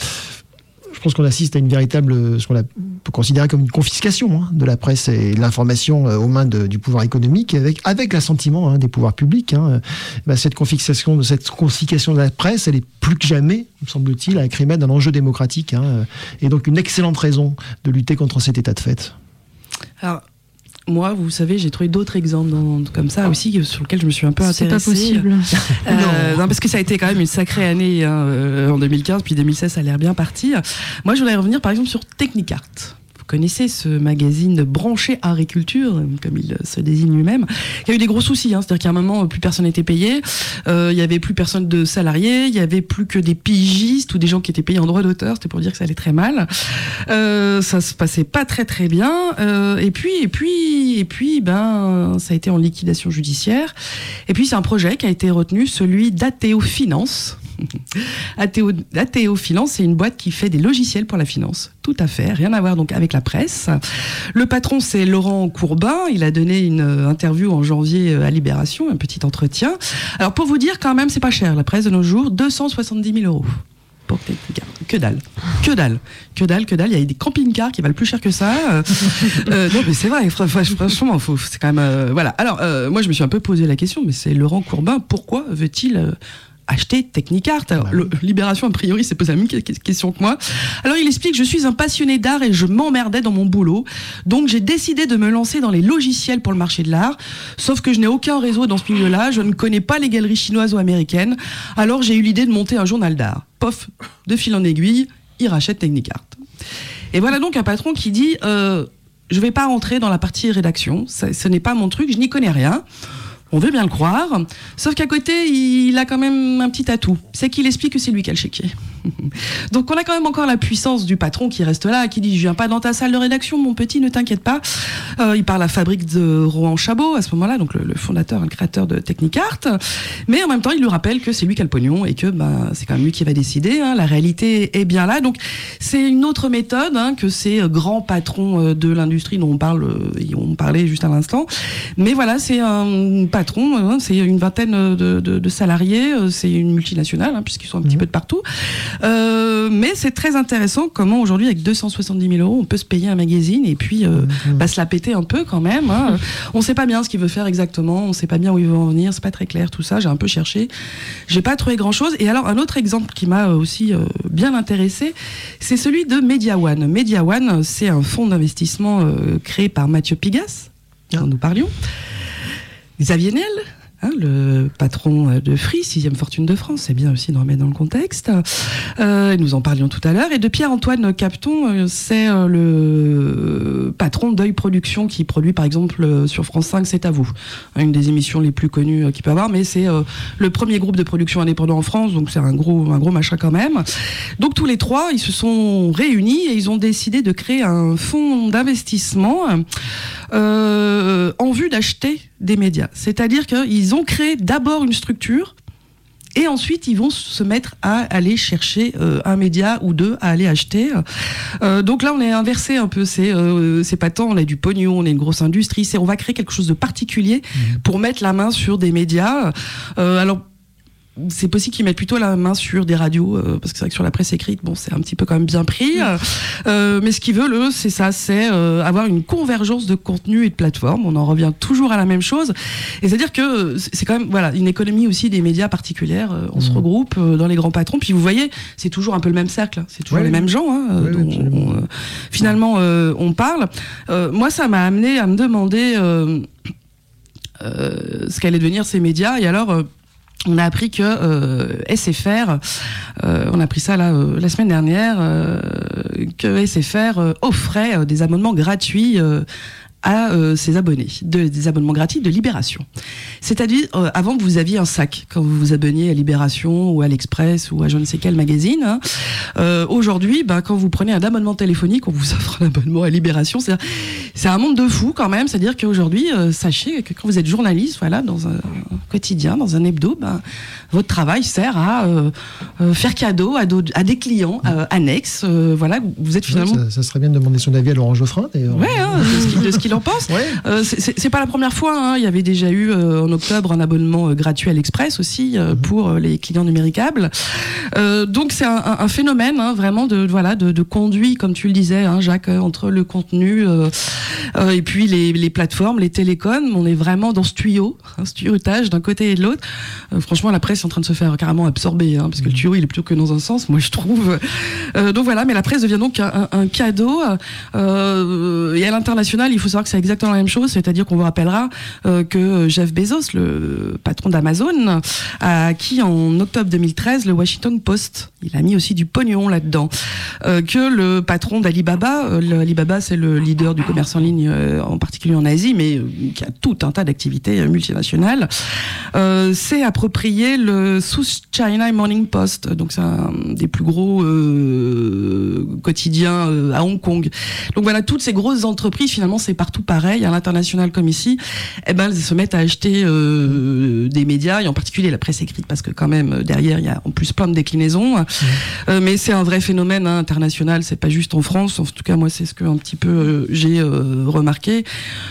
je pense qu'on assiste à une véritable, ce qu'on peut considérer comme une confiscation hein, de la presse et de l'information euh, aux mains de, du pouvoir économique, avec, avec l'assentiment hein, des pouvoirs publics. Hein. Bah, cette confiscation, cette confiscation de la presse, elle est plus que jamais, me semble-t-il, à Acrimed un enjeu démocratique, hein, et donc une excellente raison de lutter contre cet état de fait. Alors, moi, vous savez, j'ai trouvé d'autres exemples dans, comme ça aussi, sur lesquels je me suis un peu intéressée. C'est pas possible. Euh, non. non, parce que ça a été quand même une sacrée année hein, euh, en deux mille quinze, puis deux mille seize, ça a l'air bien parti. Moi, je voulais revenir par exemple sur Technicart. Vous connaissez ce magazine branché agriculture, comme il se désigne lui-même, qui a eu des gros soucis. Hein, c'est-à-dire qu'à un moment, plus personne n'était payé, euh, il y avait plus personne de salariés, il y avait plus que des pigistes ou des gens qui étaient payés en droit d'auteur. C'était pour dire que ça allait très mal. Euh, ça se passait pas très très bien. Euh, et puis et puis et puis, ben, ça a été en liquidation judiciaire. Et puis c'est un projet qui a été retenu, celui d'Ateo Finance. Ateo, Ateo Finance, c'est une boîte qui fait des logiciels pour la finance. Tout à fait, rien à voir donc avec la presse. Le patron, c'est Laurent Courbin. Il a donné une interview en janvier à Libération, un petit entretien. Alors pour vous dire, quand même, c'est pas cher. La presse de nos jours, deux cent soixante-dix mille euros. Pour que dalle, que dalle, que dalle, que dalle. Il y a des camping-cars qui valent plus cher que ça. Euh, non, mais c'est vrai. Franchement, faut, c'est quand même euh, voilà. Alors, euh, moi, je me suis un peu posé la question, mais c'est Laurent Courbin. Pourquoi veut-il euh, acheter Technicart? Alors, le, Libération, a priori, s'est posé la même question que moi. Alors, il explique, je suis un passionné d'art et je m'emmerdais dans mon boulot. Donc, j'ai décidé de me lancer dans les logiciels pour le marché de l'art. Sauf que je n'ai aucun réseau dans ce milieu-là. Je ne connais pas les galeries chinoises ou américaines. Alors, j'ai eu l'idée de monter un journal d'art. Pof, de fil en aiguille, il rachète Technicart. Et voilà donc un patron qui dit, euh, je vais pas rentrer dans la partie rédaction. Ça, ce n'est pas mon truc, je n'y connais rien. On veut bien le croire, sauf qu'à côté, il a quand même un petit atout. C'est qu'il explique que c'est lui qui a le chéquier. Donc on a quand même encore la puissance du patron qui reste là, qui dit « Je viens pas dans ta salle de rédaction, mon petit, ne t'inquiète pas. Euh, » Il parle à Fabrique de Rohan-Chabot, à ce moment-là, donc le, le fondateur, le créateur de Technicart. Mais en même temps, il lui rappelle que c'est lui qui a le pognon et que bah, c'est quand même lui qui va décider. Hein, la réalité est bien là. Donc c'est une autre méthode hein, que ces grands patrons de l'industrie dont on parle, on parlait juste à l'instant. Mais voilà, c'est un patron, hein, c'est une vingtaine de, de, de salariés, c'est une multinationale, hein, puisqu'ils sont un petit mmh. peu de partout. Euh, mais c'est très intéressant comment aujourd'hui, avec deux cent soixante-dix mille euros, on peut se payer un magazine et puis euh, mmh. bah, se la péter un peu quand même. Hein. On ne sait pas bien ce qu'il veut faire exactement, on ne sait pas bien où il veut en venir, c'est pas très clair tout ça. J'ai un peu cherché, j'ai pas trouvé grand-chose. Et alors un autre exemple qui m'a aussi euh, bien intéressé, c'est celui de Media One. Media One, c'est un fonds d'investissement euh, créé par Mathieu Pigasse, dont nous parlions. Xavier Niel, hein, le patron de Free, sixième fortune de France, c'est bien aussi de remettre dans le contexte. Euh, nous en parlions tout à l'heure. Et de Pierre-Antoine Capton, c'est le patron d'Œil Production qui produit par exemple sur France cinq, C'est à vous, une des émissions les plus connues qu'il peut avoir, mais c'est euh, le premier groupe de production indépendant en France, donc c'est un gros, un gros machin quand même. Donc tous les trois, ils se sont réunis et ils ont décidé de créer un fonds d'investissement euh, en vue d'acheter des médias. C'est-à-dire qu'ils ont créé d'abord une structure et ensuite ils vont se mettre à aller chercher euh, un média ou deux à aller acheter. Euh, donc là on est inversé un peu, c'est, euh, c'est pas tant on a du pognon, on est une grosse industrie, c'est on va créer quelque chose de particulier mmh. pour mettre la main sur des médias. Euh, alors c'est possible qu'ils mettent plutôt la main sur des radios, euh, parce que c'est vrai que sur la presse écrite, bon, c'est un petit peu quand même bien pris. Euh, mais ce qu'ils veulent, eux, c'est ça, c'est euh, avoir une convergence de contenu et de plateformes. On en revient toujours à la même chose. Et c'est-à-dire que c'est quand même, voilà, une économie aussi des médias particulière. Euh, on mmh. se regroupe euh, dans les grands patrons. Puis vous voyez, c'est toujours un peu le même cercle. C'est toujours ouais, les mêmes gens hein, ouais, dont ouais, on, euh, finalement euh, on parle. Euh, moi, ça m'a amené à me demander euh, euh, ce qu'allaient devenir ces médias. Et alors. Euh, On a appris que euh, S F R, euh, on a appris ça là euh, la semaine dernière, euh, que S F R euh, offrait euh, des abonnements gratuits euh, à euh, ses abonnés, de, des abonnements gratuits de Libération. C'est-à-dire, euh, avant vous aviez un sac quand vous vous abonniez à Libération ou à l'Express ou à je ne sais quel magazine. Hein. Euh, aujourd'hui, bah, quand vous prenez un abonnement téléphonique, on vous offre un abonnement à Libération. C'est, c'est un monde de fous quand même. C'est-à-dire qu'aujourd'hui, euh, sachez que quand vous êtes journaliste, voilà, dans un, un quotidien, dans un hebdo, bah, votre travail sert à euh, euh, faire cadeau à, à des clients euh, annexes. Euh, voilà, vous êtes finalement. Ouais, ça, ça serait bien de demander son avis à Laurent Geoffrin, d'ailleurs. Ouais, hein, de ce qu'il, de ce qu'il en pense. Ouais. Euh, c'est, c'est, c'est pas la première fois. Hein. Il y avait déjà eu euh, en octobre un abonnement euh, gratuit à l'Express aussi euh, mmh. pour euh, les clients numéricables. Euh, donc c'est un, un phénomène hein, vraiment de voilà de, de conduit, comme tu le disais, hein, Jacques, entre le contenu euh, euh, et puis les, les plateformes, les télécoms. On est vraiment dans ce tuyau, hein, ce tuyautage d'un côté et de l'autre. Euh, franchement, la presse est en train de se faire carrément absorber, hein, parce que mmh. le tuyau il est plutôt que dans un sens, moi je trouve. Euh, donc voilà, mais la presse devient donc un, un cadeau. Euh, et à l'international, il faut savoir que c'est exactement la même chose, c'est-à-dire qu'on vous rappellera euh, que Jeff Bezos, le patron d'Amazon, a acquis en octobre deux mille treize le Washington Post. Il a mis aussi du pognon là-dedans. Euh, que le patron d'Alibaba, euh, Alibaba c'est le leader du commerce en ligne, euh, en particulier en Asie, mais euh, qui a tout un tas d'activités euh, multinationales, euh, s'est approprié le South China Morning Post. Donc c'est un des plus gros euh, quotidiens euh, à Hong Kong. Donc voilà, toutes ces grosses entreprises, finalement, c'est partout pareil, à l'international comme ici, eh ben, elles se mettent à acheter euh, des médias, et en particulier la presse écrite, parce que quand même, derrière, il y a en plus plein de déclinaisons. Mmh. Euh, mais c'est un vrai phénomène hein, international, c'est pas juste en France, en tout cas, moi, c'est ce que un petit peu euh, j'ai euh, remarqué.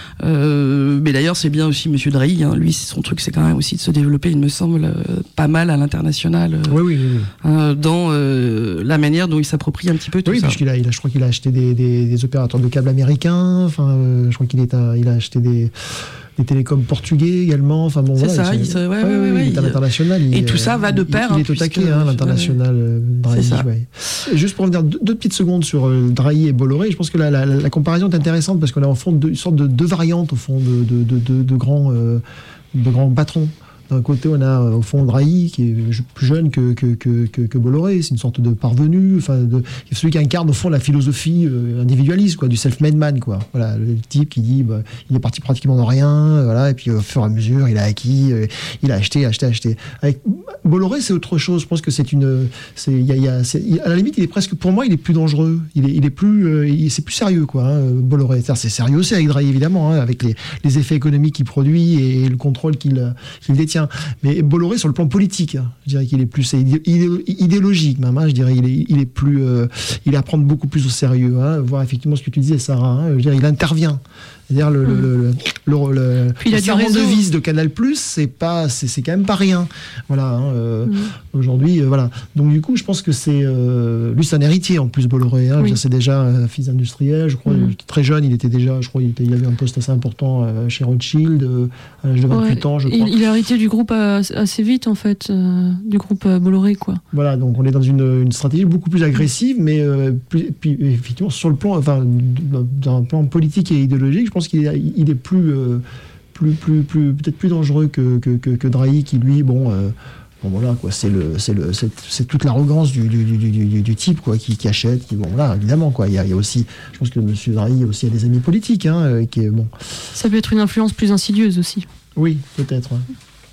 Euh, mais d'ailleurs, c'est bien aussi Monsieur Drahi, hein, lui, son truc, c'est quand même aussi de se développer, il me semble, euh, pas mal à l'international, euh, oui, oui, oui. Euh, dans euh, la manière dont il s'approprie un petit peu tout oui, ça. Oui, parce qu'il a, il a, je crois qu'il a acheté des, des, des opérateurs de câbles américains, enfin, euh, je crois qu'il est à, il a acheté des... des télécoms portugais également. Enfin bon, c'est voilà, ça, il, il, ouais, ouais, ouais, ouais, il est à l'international. Et il, tout ça va de pair. Il, il hein, est au taquet, hein, l'international. Euh, Drahi, c'est ça. Ouais. Et juste pour revenir deux, deux petites secondes sur euh, Drahi et Bolloré, je pense que la, la, la comparaison est intéressante parce qu'on a en fond deux, une sorte de deux variantes au fond de, de, de, de, de, grands, euh, de grands patrons. D'un côté, on a au fond Drahi, qui est plus jeune que, que, que, que, que Bolloré. C'est une sorte de parvenu, enfin, de, celui qui incarne au fond la philosophie euh, individualiste, quoi, du self-made man, quoi. Voilà, le type qui dit, bah, il est parti pratiquement de rien, euh, voilà, et puis au fur et à mesure, il a acquis, euh, il a acheté, acheté, acheté. Avec Bolloré, c'est autre chose. Je pense que c'est une, c'est, y a, y a, c'est, à la limite, il est presque, pour moi, il est plus dangereux. Il est, il est plus, euh, il, c'est plus sérieux, quoi. Hein, Bolloré, c'est, c'est sérieux aussi avec Drahi, évidemment, hein, avec les, les effets économiques qu'il produit et, et le contrôle qu'il, qu'il détient. Mais Bolloré, sur le plan politique, hein, je dirais qu'il est plus idé- idé- idéologique même. Hein, je dirais il est, il est plus, euh, il est à prendre beaucoup plus au sérieux. Hein, voir effectivement ce que tu disais, Sarah. Hein, je dirais, il intervient. C'est-à-dire le, mmh. le, le, le, le, Puis le il a serment du réseau. de vis de Canal+, c'est pas, c'est, c'est quand même pas rien. Voilà. Hein, euh, mmh. Aujourd'hui, euh, voilà. Donc du coup, je pense que c'est, euh, lui, c'est un héritier en plus, Bolloré. Hein, oui. C'est déjà un fils industriel. Je crois, mmh. très jeune, il était déjà, je crois, il, était, il avait un poste assez important euh, chez Rothschild, euh, à l'âge de vingt-huit ouais. ans, je crois. Il, il a hérité du groupe assez vite, en fait, euh, du groupe euh, Bolloré, quoi. Voilà. Donc on est dans une, une stratégie beaucoup plus agressive, mais euh, plus, puis, effectivement sur le plan, enfin, d'un plan politique et idéologique, je pense qu'il est, il est plus, euh, plus, plus, plus, peut-être plus dangereux que, que, que, que Drahi, qui lui, bon, euh, bon voilà, quoi, c'est, le, c'est, le, c'est, c'est toute l'arrogance du, du, du, du, du type, quoi, qui, qui achète, qui, bon, là, évidemment, quoi, il y a, il y a aussi, je pense que M. Drahi aussi a des amis politiques, hein, qui est, bon. Ça peut être une influence plus insidieuse aussi. Oui, peut-être, ouais.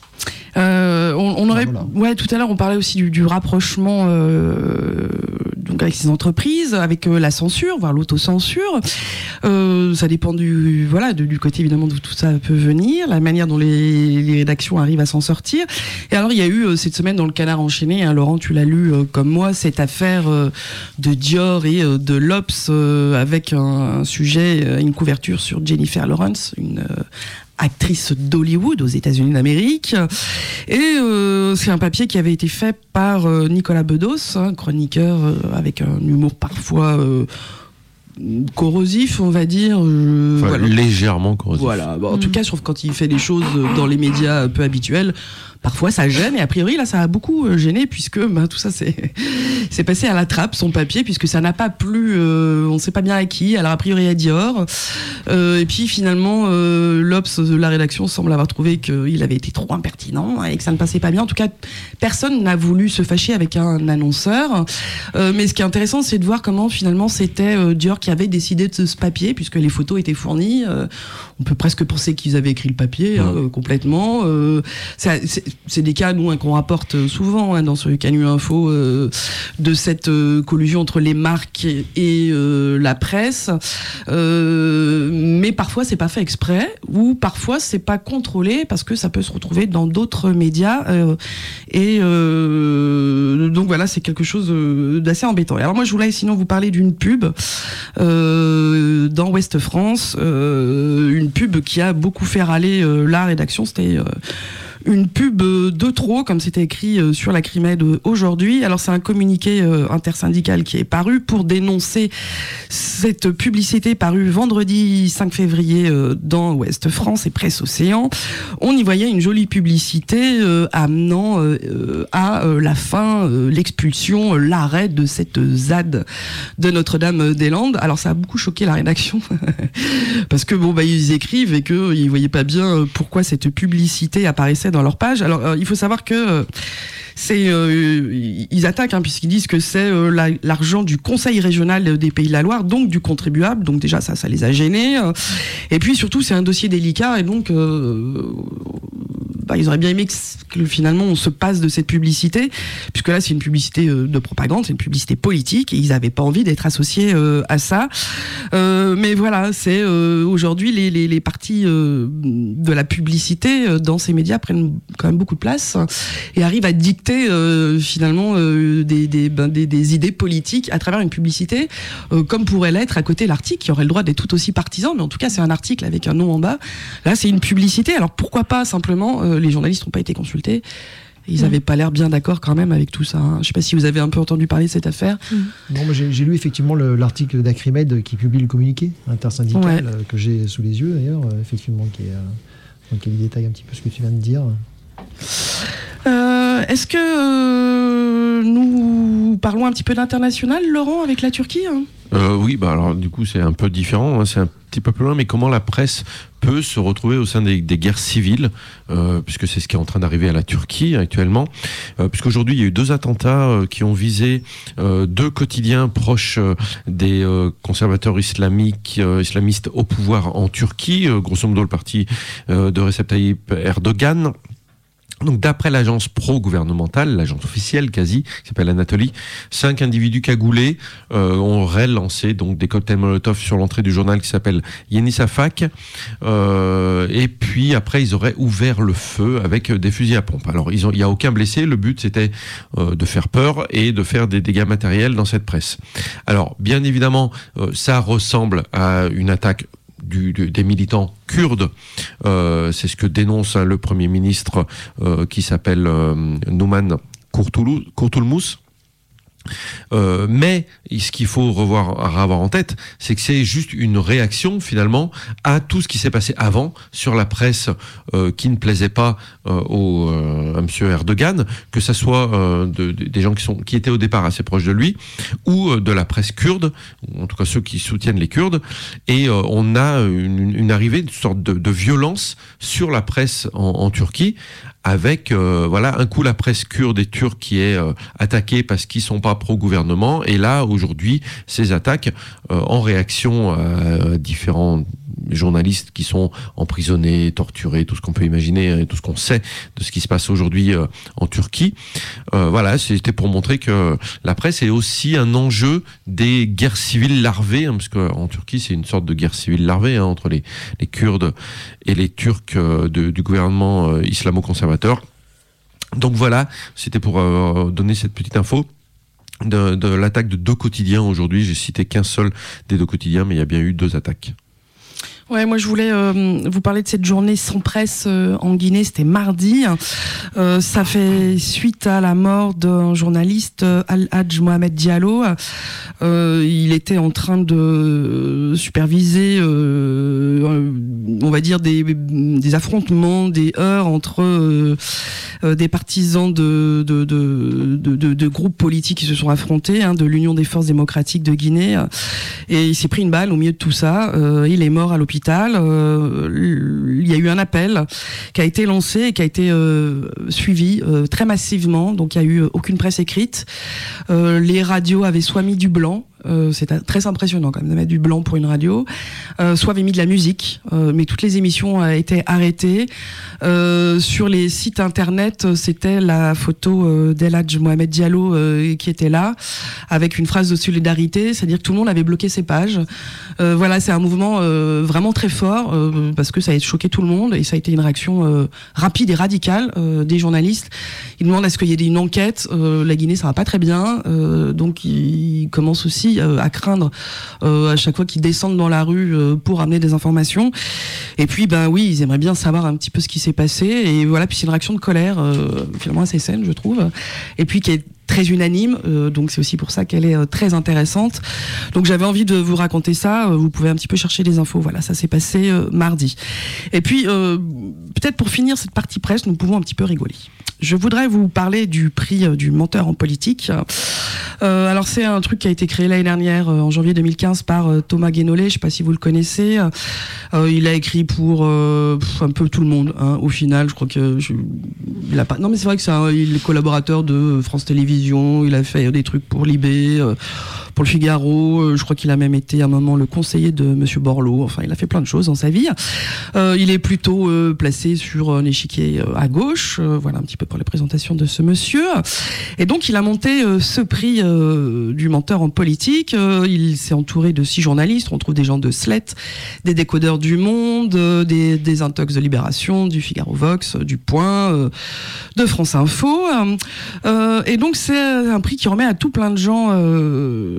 Euh, on, on aurait, ah, voilà. ouais, tout à l'heure on parlait aussi du, du rapprochement euh, donc avec ces entreprises, avec euh, la censure, voire l'autocensure. Euh, ça dépend du, voilà, de, du côté évidemment d'où tout ça peut venir, la manière dont les, les rédactions arrivent à s'en sortir. Et alors il y a eu euh, cette semaine dans le Canard enchaîné, hein, Laurent, tu l'as lu euh, comme moi, cette affaire euh, de Dior et euh, de l'Obs euh, avec un, un sujet, euh, une couverture sur Jennifer Lawrence, une euh, actrice d'Hollywood aux États-Unis d'Amérique. Et euh, c'est un papier qui avait été fait par euh, Nicolas Bedos, hein, chroniqueur euh, avec un humour parfois euh, corrosif, on va dire. Euh, enfin, voilà. Légèrement corrosif. Voilà. Bon, en Mm. tout cas, sauf quand il fait des choses dans les médias peu habituels. Parfois, ça gêne, et a priori, là, ça a beaucoup euh, gêné, puisque ben, tout ça, c'est, c'est passé à la trappe, son papier, puisque ça n'a pas plu, euh, on ne sait pas bien à qui, alors a priori à Dior. Euh, et puis, finalement, euh, l'Obs de la rédaction semble avoir trouvé qu'il avait été trop impertinent, et que ça ne passait pas bien. En tout cas, personne n'a voulu se fâcher avec un annonceur. Euh, mais ce qui est intéressant, c'est de voir comment, finalement, c'était euh, Dior qui avait décidé de ce papier, puisque les photos étaient fournies. Euh, on peut presque penser qu'ils avaient écrit le papier, hein, euh, complètement. Euh, ça, c'est, c'est des cas, nous, hein, qu'on rapporte souvent, hein, dans ce Canu Info, euh, de cette euh, collusion entre les marques et, et euh, la presse. Euh, mais parfois, c'est pas fait exprès, ou parfois, c'est pas contrôlé, parce que ça peut se retrouver dans d'autres médias. Euh, et euh, donc voilà, c'est quelque chose d'assez embêtant. Et alors moi, je voulais sinon vous parler d'une pub euh, dans Ouest France, euh, une pub qui a beaucoup fait râler euh, la rédaction. C'était euh, une pub de trop, comme c'était écrit euh, sur la Crimed aujourd'hui. Alors c'est un communiqué euh, intersyndical qui est paru pour dénoncer cette publicité parue vendredi cinq février euh, dans Ouest France et Presse Océan. On y voyait une jolie publicité euh, amenant euh, à euh, la fin euh, l'expulsion, euh, l'arrêt de cette ZAD de Notre-Dame-des-Landes. Alors ça a beaucoup choqué la rédaction parce que bon bah ils écrivent et que ils voyaient pas bien pourquoi cette publicité apparaissait dans leur page. Alors euh, il faut savoir que euh, c'est euh, ils attaquent, hein, puisqu'ils disent que c'est euh, la, l'argent du Conseil régional des Pays de la Loire, donc du contribuable. Donc déjà ça, ça les a gênés. Et puis surtout c'est un dossier délicat, et donc euh, bah, ils auraient bien aimé que, que finalement on se passe de cette publicité, puisque là c'est une publicité euh, de propagande, c'est une publicité politique, et ils n'avaient pas envie d'être associés euh, à ça. Euh, mais voilà, c'est euh, aujourd'hui les, les, les parties euh, de la publicité euh, dans ces médias prennent quand même beaucoup de place et arrivent à dicter euh, finalement euh, des, des, ben, des, des idées politiques à travers une publicité, euh, comme pourrait l'être à côté l'article, qui aurait le droit d'être tout aussi partisan, mais en tout cas c'est un article avec un nom en bas. Là c'est une publicité, alors pourquoi pas simplement, euh, les journalistes n'ont pas été consultés. Ils n'avaient pas l'air bien d'accord quand même avec tout ça. Hein. Je ne sais pas si vous avez un peu entendu parler de cette affaire. Mmh. Non, moi j'ai, j'ai lu effectivement le, l'article d'Acrimed qui publie le communiqué intersyndical, Ouais. euh, que j'ai sous les yeux d'ailleurs, euh, effectivement, qui, est, euh, donc, qui détaille un petit peu ce que tu viens de dire. Euh, est-ce que euh, nous parlons un petit peu d'international, Laurent, avec la Turquie, hein? Euh, oui, bah alors du coup c'est un peu différent, hein, c'est un petit peu plus loin, mais comment la presse peut se retrouver au sein des, des guerres civiles, euh, puisque c'est ce qui est en train d'arriver à la Turquie actuellement, euh, puisqu'aujourd'hui il y a eu deux attentats euh, qui ont visé euh, deux quotidiens proches euh, des euh, conservateurs islamiques, euh, islamistes au pouvoir en Turquie, euh, grosso modo le parti euh, de Recep Tayyip Erdogan. Donc, d'après l'agence pro-gouvernementale, l'agence officielle quasi, qui s'appelle Anatolie, cinq individus cagoulés euh, auraient lancé donc des cocktails Molotov sur l'entrée du journal qui s'appelle Yeni Şafak. Euh, et puis après, ils auraient ouvert le feu avec des fusils à pompe. Alors, il n'y a aucun blessé. Le but, c'était euh, de faire peur et de faire des dégâts matériels dans cette presse. Alors, bien évidemment, euh, ça ressemble à une attaque Du, du, des militants kurdes, euh, c'est ce que dénonce hein, le Premier ministre euh, qui s'appelle euh, Numan Kurtulmus. Euh, mais ce qu'il faut revoir, avoir en tête, c'est que c'est juste une réaction finalement à tout ce qui s'est passé avant sur la presse euh, qui ne plaisait pas euh, au, euh, à monsieur Erdogan, que ça soit euh, de, de, des gens qui, sont, qui étaient au départ assez proches de lui, ou euh, de la presse kurde, ou en tout cas ceux qui soutiennent les Kurdes, et euh, on a une, une arrivée, une sorte de, de violence sur la presse en, en Turquie, avec euh, voilà un coup la presse kurde et turque qui est euh, attaquée parce qu'ils sont pas pro-gouvernement, et là aujourd'hui ces attaques euh, en réaction à différents journalistes qui sont emprisonnés, torturés, tout ce qu'on peut imaginer et tout ce qu'on sait de ce qui se passe aujourd'hui euh, en Turquie. Euh, voilà, c'était pour montrer que la presse est aussi un enjeu des guerres civiles larvées, hein, parce qu'en Turquie c'est une sorte de guerre civile larvée hein, entre les, les Kurdes et les Turcs euh, de, du gouvernement euh, islamo-conservateur. Donc voilà, c'était pour euh, donner cette petite info de, de l'attaque de deux quotidiens aujourd'hui. J'ai cité qu'un seul des deux quotidiens, mais il y a bien eu deux attaques. Ouais, moi je voulais euh, vous parler de cette journée sans presse euh, en Guinée, c'était mardi. Euh, ça fait suite à la mort d'un journaliste, euh, Al-Hadj Mohamed Diallo. Euh, il était en train de superviser, euh, on va dire, des, des affrontements, des heurts entre euh, euh, des partisans de, de, de, de, de, de groupes politiques qui se sont affrontés, hein, de l'Union des forces démocratiques de Guinée. Et il s'est pris une balle au milieu de tout ça. Euh, il est mort à l'hôpital. Euh, il y a eu un appel qui a été lancé et qui a été euh, suivi euh, très massivement. Donc il n'y a eu aucune presse écrite. Euh, les radios avaient soit mis du blanc. Euh, c'est très impressionnant quand même de mettre du blanc pour une radio, euh, soit avait mis de la musique, euh, mais toutes les émissions euh, étaient arrêtées. Euh, sur les sites internet, c'était la photo euh, d'El-Hadj Mohamed Diallo euh, qui était là, avec une phrase de solidarité, c'est-à-dire que tout le monde avait bloqué ses pages. Euh, voilà, c'est un mouvement euh, vraiment très fort, euh, parce que ça a choqué tout le monde, et ça a été une réaction euh, rapide et radicale euh, des journalistes. Ils demandent à ce qu'il y ait une enquête. Euh, la Guinée, ça va pas très bien, euh, donc ils commencent aussi à craindre euh, à chaque fois qu'ils descendent dans la rue euh, pour amener des informations. Et puis ben oui, ils aimeraient bien savoir un petit peu ce qui s'est passé, et voilà, puis c'est une réaction de colère euh, finalement assez saine, je trouve, et puis qui est très unanime, euh, donc c'est aussi pour ça qu'elle est euh, très intéressante. Donc j'avais envie de vous raconter ça, euh, vous pouvez un petit peu chercher les infos, voilà, ça s'est passé euh, mardi. Et puis euh, peut-être pour finir cette partie presse, nous pouvons un petit peu rigoler. Je voudrais vous parler du prix euh, du menteur en politique. Euh, alors c'est un truc qui a été créé l'année dernière, euh, en janvier deux mille quinze, par euh, Thomas Guénolé, je ne sais pas si vous le connaissez. Euh, il a écrit pour euh, un peu tout le monde, hein, au final, je crois que... Je, il a pas, non mais c'est vrai que c'est un, il est collaborateur de France Télévisions, il a fait des trucs pour Libé, euh, pour le Figaro, euh, je crois qu'il a même été à un moment le conseiller de Monsieur Borloo, enfin il a fait plein de choses dans sa vie. Euh, il est plutôt euh, placé sur un échiquier euh, à gauche, euh, voilà un petit peu pour les présentations de ce monsieur. Et donc il a monté euh, ce prix euh, du menteur en politique. Euh, il s'est entouré de six journalistes, on trouve des gens de Slate, des décodeurs du Monde, euh, des, des intox de Libération, du Figaro Vox, du Point, euh, de France Info. Euh, et donc c'est un prix qui remet à tout plein de gens euh,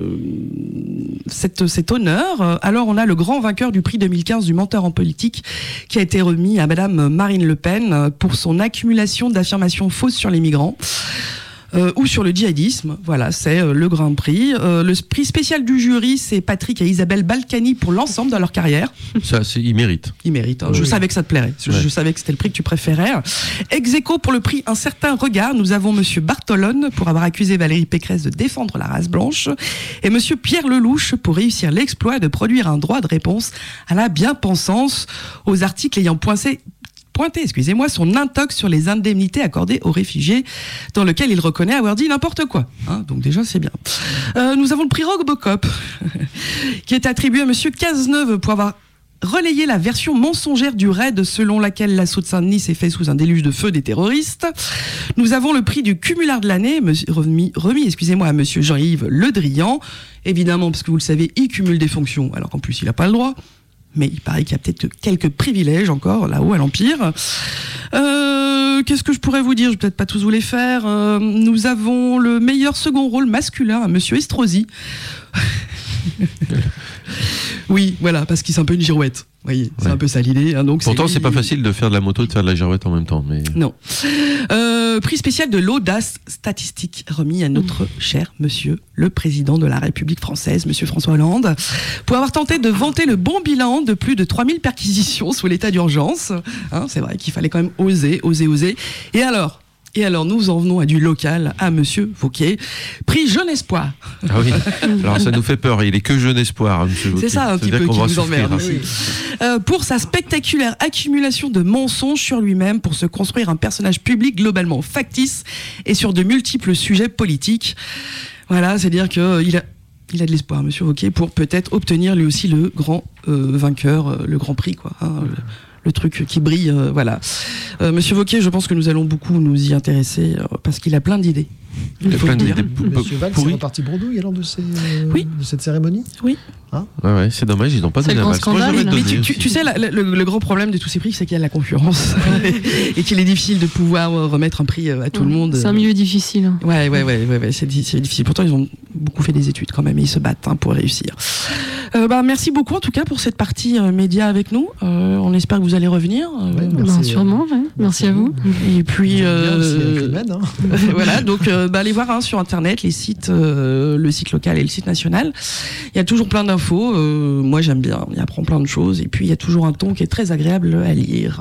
cette, cet honneur. Alors on a le grand vainqueur du prix deux mille quinze du menteur en politique qui a été remis à Madame Marine Le Pen pour son accumulation d'affirmations fausses sur les migrants. Euh, ou sur le djihadisme, voilà, c'est euh, le Grand Prix. Euh, le prix spécial du jury, c'est Patrick et Isabelle Balkany pour l'ensemble de leur carrière. Ça, c'est, ils méritent. Ils méritent. Hein. Oui. Je savais que ça te plairait. Je, ouais. je savais que c'était le prix que tu préférais. Ex aequo pour le prix Un certain regard, nous avons Monsieur Bartolone pour avoir accusé Valérie Pécresse de défendre la race blanche, et Monsieur Pierre Lelouch pour réussir l'exploit de produire un droit de réponse à la bien-pensance aux articles ayant pointé pointé, excusez-moi, son intox sur les indemnités accordées aux réfugiés, dans lequel il reconnaît avoir dit n'importe quoi. Hein, donc déjà, c'est bien. Euh, nous avons le prix Robocop, qui est attribué à Monsieur Cazeneuve pour avoir relayé la version mensongère du raid selon laquelle l'assaut de Saint-Denis s'est fait sous un déluge de feu des terroristes. Nous avons le prix du cumulard de l'année, remis, remis excusez-moi, à Monsieur Jean-Yves Le Drian. Évidemment, parce que vous le savez, il cumule des fonctions, alors qu'en plus, il n'a pas le droit. Mais il paraît qu'il y a peut-être quelques privilèges encore là-haut à l'Empire. Euh, qu'est-ce que je pourrais vous dire ? Je vais peut-être pas tous vous les faire. Euh, nous avons le meilleur second rôle masculin à Monsieur Estrosi. Oui, voilà, parce qu'il c'est un peu une girouette. Vous voyez, c'est ouais. un peu ça l'idée. Hein, donc Pourtant, c'est, c'est pas facile de faire de la moto et de faire de la girouette en même temps. Mais... Non. Euh, prix spécial de l'audace statistique remis à notre mmh. cher monsieur le président de la République française, monsieur François Hollande, pour avoir tenté de vanter le bon bilan de plus de trois mille perquisitions sous l'état d'urgence. Hein, c'est vrai qu'il fallait quand même oser, oser, oser. Et alors Et alors, nous en venons à du local, à Monsieur Wauquiez, prix Jeune Espoir. Ah oui, alors ça nous fait peur, il est que Jeune Espoir, Monsieur Wauquiez. C'est ça un petit peu qui nous emmerde. Oui. Euh, pour sa spectaculaire accumulation de mensonges sur lui-même, pour se construire un personnage public globalement factice et sur de multiples sujets politiques. Voilà, c'est-à-dire qu'il a... Il a de l'espoir, Monsieur Wauquiez, pour peut-être obtenir lui aussi le grand euh, vainqueur, euh, le grand prix, quoi. Hein, le... le truc qui brille, euh, voilà. Euh, Monsieur Wauquiez, je pense que nous allons beaucoup nous y intéresser euh, parce qu'il a plein d'idées. Il a plein d'idées. Monsieur Valls est reparti bredouille alors de, ces, euh, oui. de cette cérémonie. Oui. Hein ouais, ouais, c'est dommage, ils n'ont pas c'est donné le grand la scandale. Moi, mais tu, tu, tu sais, la, la, le, le grand problème de tous ces prix, c'est qu'il y a de la concurrence et qu'il est difficile de pouvoir remettre un prix à tout ouais, le monde. C'est un milieu difficile. Ouais, ouais, ouais, ouais, ouais c'est, c'est difficile. Pourtant, ils ont beaucoup fait des études quand même et ils se battent hein, pour réussir. Euh, bah, merci beaucoup en tout cas pour cette partie euh, média avec nous. Euh, on espère que vous allez revenir. Euh, Ouais, Ben, merci, sûrement, euh, ouais. merci à vous. Et puis Bien aussi avec euh, le Med, hein. voilà, donc euh, bah, allez voir hein, sur internet les sites, euh, le site local et le site national. Il y a toujours plein d'infos. Euh, moi j'aime bien, il apprend plein de choses et puis il y a toujours un ton qui est très agréable à lire.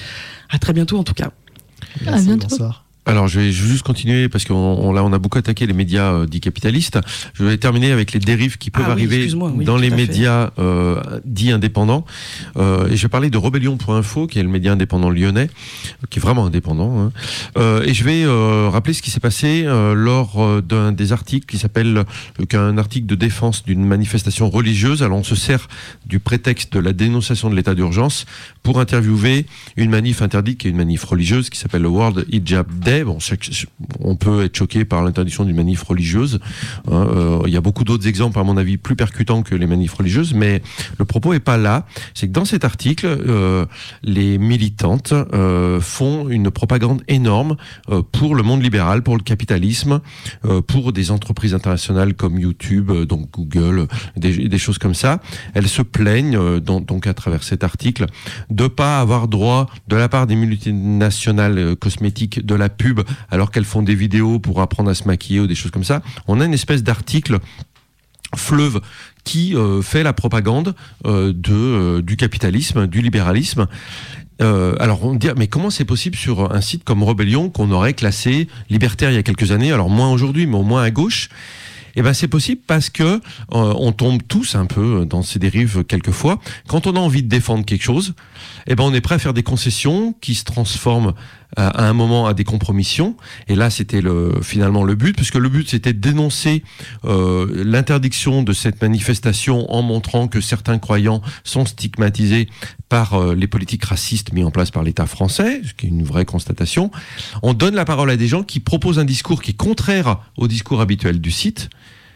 À très bientôt en tout cas. Merci, bientôt. bonsoir. Alors, je vais juste continuer parce qu'on on, là, on a beaucoup attaqué les médias euh, dits capitalistes. Je vais terminer avec les dérives qui peuvent Ah oui, arriver excuse-moi, oui, dans tout les à fait. médias euh, dits indépendants. Euh, et je vais parler de Rebellion point info, qui est le média indépendant lyonnais, qui est vraiment indépendant. Hein. Euh, et je vais euh, rappeler ce qui s'est passé euh, lors euh, d'un des articles qui s'appelle euh, qu'un article de défense d'une manifestation religieuse. Alors, on se sert du prétexte de la dénonciation de l'état d'urgence pour interviewer une manif interdite, qui est une manif religieuse, qui s'appelle le World Hijab Day. Bon, chaque, on peut être choqué par l'interdiction d'une manif religieuse. Hein, euh, il y a beaucoup d'autres exemples, à mon avis, plus percutants que les manifs religieuses, mais le propos est pas là. C'est que dans cet article, euh, les militantes euh, font une propagande énorme euh, pour le monde libéral, pour le capitalisme, euh, pour des entreprises internationales comme YouTube, euh, donc Google, des, des choses comme ça. Elles se plaignent, euh, donc, donc à travers cet article, de pas avoir droit de la part des multinationales euh, cosmétiques de la pub alors qu'elles font des vidéos pour apprendre à se maquiller ou des choses comme ça. On a une espèce d'article fleuve qui euh, fait la propagande euh, de, euh, du capitalisme, du libéralisme. Euh, alors on dit, mais comment c'est possible sur un site comme Rebellion qu'on aurait classé libertaire il y a quelques années, alors moins aujourd'hui, mais au moins à gauche? Eh ben c'est possible parce que euh, on tombe tous un peu dans ces dérives quelquefois. Quand on a envie de défendre quelque chose, eh ben on est prêt à faire des concessions qui se transforment euh, à un moment à des compromissions. Et là, c'était le finalement le but, puisque le but c'était de dénoncer euh, l'interdiction de cette manifestation en montrant que certains croyants sont stigmatisés par euh, les politiques racistes mises en place par l'État français, ce qui est une vraie constatation. On donne la parole à des gens qui proposent un discours qui est contraire au discours habituel du site.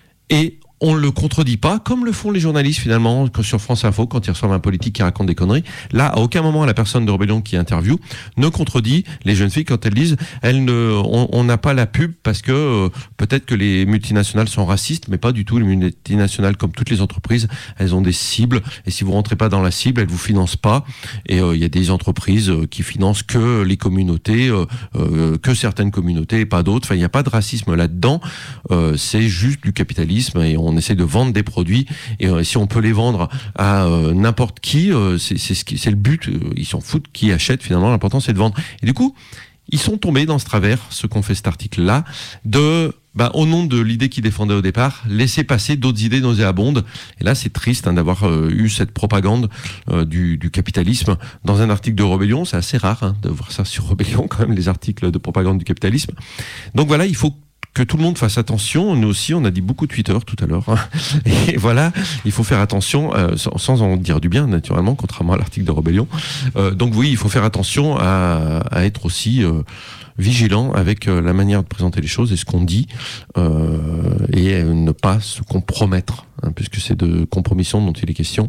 Et on ne le contredit pas, comme le font les journalistes finalement sur France Info quand ils reçoivent un politique qui raconte des conneries. Là, à aucun moment, la personne de Rebellion qui interviewe ne contredit les jeunes filles quand elles disent elles ne, on n'a pas la pub parce que euh, peut-être que les multinationales sont racistes, mais pas du tout. Les multinationales, comme toutes les entreprises, elles ont des cibles. Et si vous rentrez pas dans la cible, elles vous financent pas. Et il euh, y a des entreprises euh, qui financent que les communautés, euh, euh, que certaines communautés et pas d'autres. Enfin, il n'y a pas de racisme là-dedans. Euh, c'est juste du capitalisme et on On essaie de vendre des produits et euh, si on peut les vendre à euh, n'importe qui, euh, c'est, c'est, ce qui, c'est le but. Euh, ils s'en foutent qui achète finalement. L'important c'est de vendre. Et du coup, ils sont tombés dans ce travers, ceux qu'on fait cet article-là, de bah, au nom de l'idée qu'ils défendaient au départ, laisser passer d'autres idées nauséabondes. Et là, c'est triste hein, d'avoir euh, eu cette propagande euh, du, du capitalisme dans un article de Rebellion. C'est assez rare hein, de voir ça sur Rebellion quand même, les articles de propagande du capitalisme. Donc voilà, il faut que tout le monde fasse attention. Nous aussi, on a dit beaucoup Twitter tout à l'heure. Et voilà, il faut faire attention, euh, sans, sans en dire du bien, naturellement, contrairement à l'article de Rebellion. Euh, donc oui, il faut faire attention à, à être aussi euh, vigilant avec euh, la manière de présenter les choses et ce qu'on dit, euh, et ne pas se compromettre, hein, puisque c'est de compromission dont il est question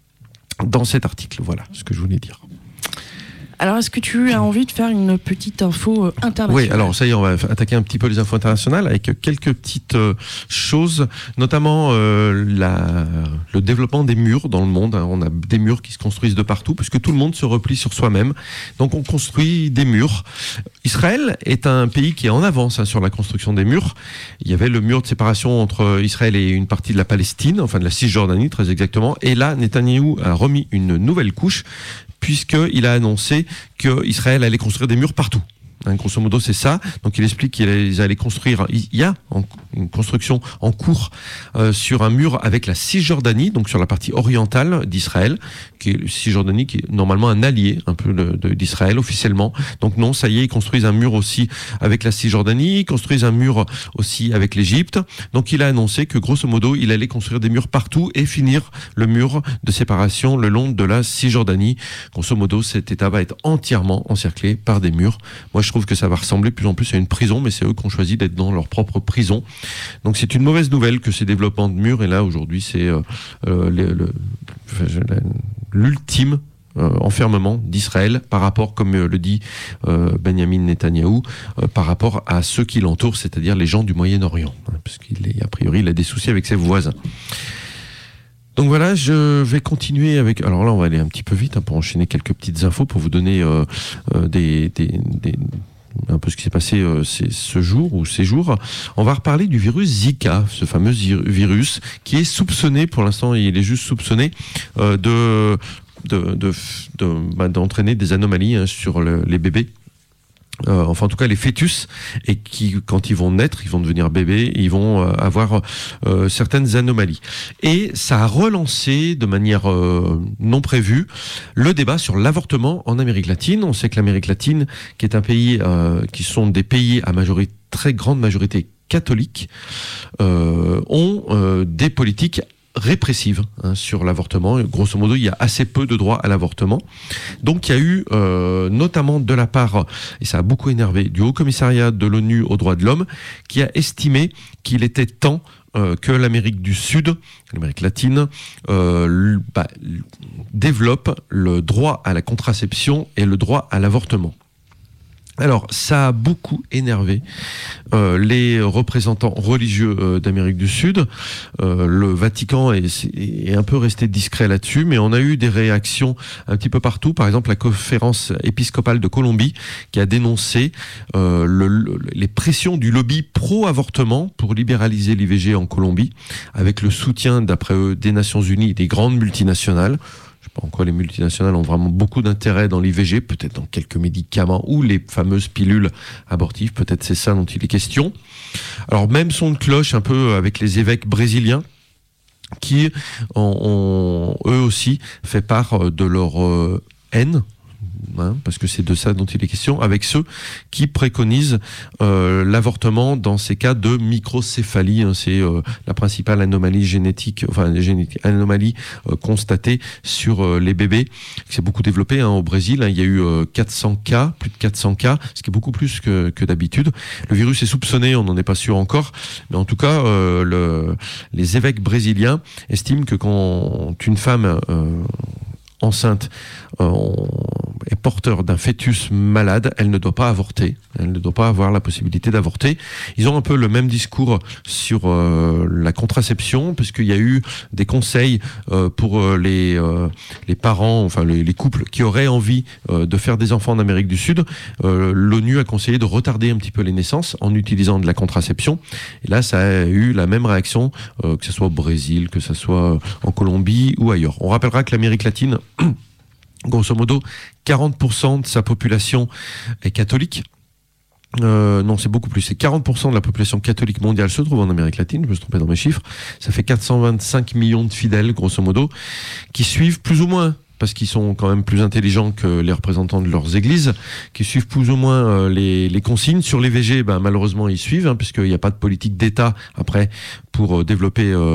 dans cet article. Voilà ce que je voulais dire. Alors, est-ce que tu as envie de faire une petite info euh, internationale ? Oui, alors ça y est, on va attaquer un petit peu les infos internationales avec quelques petites euh, choses, notamment euh, la, le développement des murs dans le monde. Hein. On a des murs qui se construisent de partout, puisque tout le monde se replie sur soi-même. Donc on construit des murs. Israël est un pays qui est en avance hein, sur la construction des murs. Il y avait le mur de séparation entre Israël et une partie de la Palestine, enfin de la Cisjordanie très exactement. Et là, Netanyahou a remis une nouvelle couche, puisqu'il a annoncé qu'Israël allait construire des murs partout. Hein, grosso modo, c'est ça. Donc, il explique qu'ils allaient construire. Il y a une construction en cours euh, sur un mur avec la Cisjordanie, donc sur la partie orientale d'Israël, qui est Cisjordanie, qui est normalement un allié un peu de, de, d'Israël officiellement. Donc non, ça y est, ils construisent un mur aussi avec la Cisjordanie, ils construisent un mur aussi avec l'Égypte. Donc, il a annoncé que grosso modo, il allait construire des murs partout et finir le mur de séparation le long de la Cisjordanie. Grosso modo, cet État va être entièrement encerclé par des murs. Moi, je Je trouve que ça va ressembler de plus en plus à une prison, mais c'est eux qui ont choisi d'être dans leur propre prison. Donc c'est une mauvaise nouvelle que ces développements de murs, et là aujourd'hui c'est euh, euh, le, le, l'ultime euh, enfermement d'Israël par rapport, comme euh, le dit euh, Benjamin Netanyahou, euh, par rapport à ceux qui l'entourent, c'est-à dire les gens du Moyen-Orient, hein, parce qu'il est, a priori il a des soucis avec ses voisins. Donc voilà, je vais continuer avec... Alors là, on va aller un petit peu vite hein, pour enchaîner quelques petites infos, pour vous donner euh, euh, des, des, des, un peu ce qui s'est passé euh, ces, ce jour ou ces jours. On va reparler du virus Zika, ce fameux virus qui est soupçonné, pour l'instant, il est juste soupçonné euh, de, de, de, de, bah, d'entraîner des anomalies hein, sur le, les bébés. Euh, enfin en tout cas les fœtus, et qui quand ils vont naître, ils vont devenir bébés, ils vont euh, avoir euh, certaines anomalies. Et ça a relancé de manière euh, non prévue le débat sur l'avortement en Amérique latine. On sait que l'Amérique latine, qui est un pays, euh, qui sont des pays à majorité, très grande majorité catholique, euh, ont euh, des politiques répressive hein, sur l'avortement. Grosso modo, il y a assez peu de droits à l'avortement. Donc, il y a eu, euh, notamment de la part, et ça a beaucoup énervé, du Haut Commissariat de l'ONU aux droits de l'homme, qui a estimé qu'il était temps euh, que l'Amérique du Sud, l'Amérique latine, euh, bah, développe le droit à la contraception et le droit à l'avortement. Alors, ça a beaucoup énervé euh, les représentants religieux euh, d'Amérique du Sud. Euh, le Vatican est, est un peu resté discret là-dessus, mais on a eu des réactions un petit peu partout. Par exemple, la conférence épiscopale de Colombie qui a dénoncé euh, le, le, les pressions du lobby pro-avortement pour libéraliser l'I V G en Colombie, avec le soutien, d'après eux, des Nations Unies et des grandes multinationales. Je ne sais pas en quoi les multinationales ont vraiment beaucoup d'intérêt dans l'I V G, peut-être dans quelques médicaments ou les fameuses pilules abortives, peut-être c'est ça dont il est question. Alors même son de cloche un peu avec les évêques brésiliens qui ont, ont eux aussi fait part de leur euh, haine, hein, parce que c'est de ça dont il est question, avec ceux qui préconisent euh, l'avortement dans ces cas de microcéphalie. Hein, c'est euh, la principale anomalie génétique, enfin génétique, anomalie euh, constatée sur euh, les bébés, qui s'est beaucoup développée hein, au Brésil. Hein, il y a eu euh, quatre cents cas, plus de quatre cents cas, ce qui est beaucoup plus que, que d'habitude. Le virus est soupçonné, on n'en est pas sûr encore, mais en tout cas, euh, le, les évêques brésiliens estiment que quand une femme euh, enceinte euh, est porteur d'un fœtus malade, elle ne doit pas avorter. Elle ne doit pas avoir la possibilité d'avorter. Ils ont un peu le même discours sur euh, la contraception, parce qu'il y a eu des conseils euh, pour euh, les, euh, les parents, enfin les, les couples qui auraient envie euh, de faire des enfants en Amérique du Sud. Euh, L'ONU a conseillé de retarder un petit peu les naissances en utilisant de la contraception. Et là, ça a eu la même réaction, euh, que ce soit au Brésil, que ce soit en Colombie ou ailleurs. On rappellera que l'Amérique latine, grosso modo, quarante pour cent de sa population est catholique. Euh, non, c'est beaucoup plus. C'est quarante pour cent de la population catholique mondiale se trouve en Amérique latine. Je me suis trompé dans mes chiffres. Ça fait quatre cent vingt-cinq millions de fidèles, grosso modo, qui suivent plus ou moins, parce qu'ils sont quand même plus intelligents que les représentants de leurs églises, qui suivent plus ou moins euh, les, les consignes. Sur l'I V G, ben, malheureusement, ils suivent, hein, puisqu'il n'y a pas de politique d'État après pour euh, développer euh,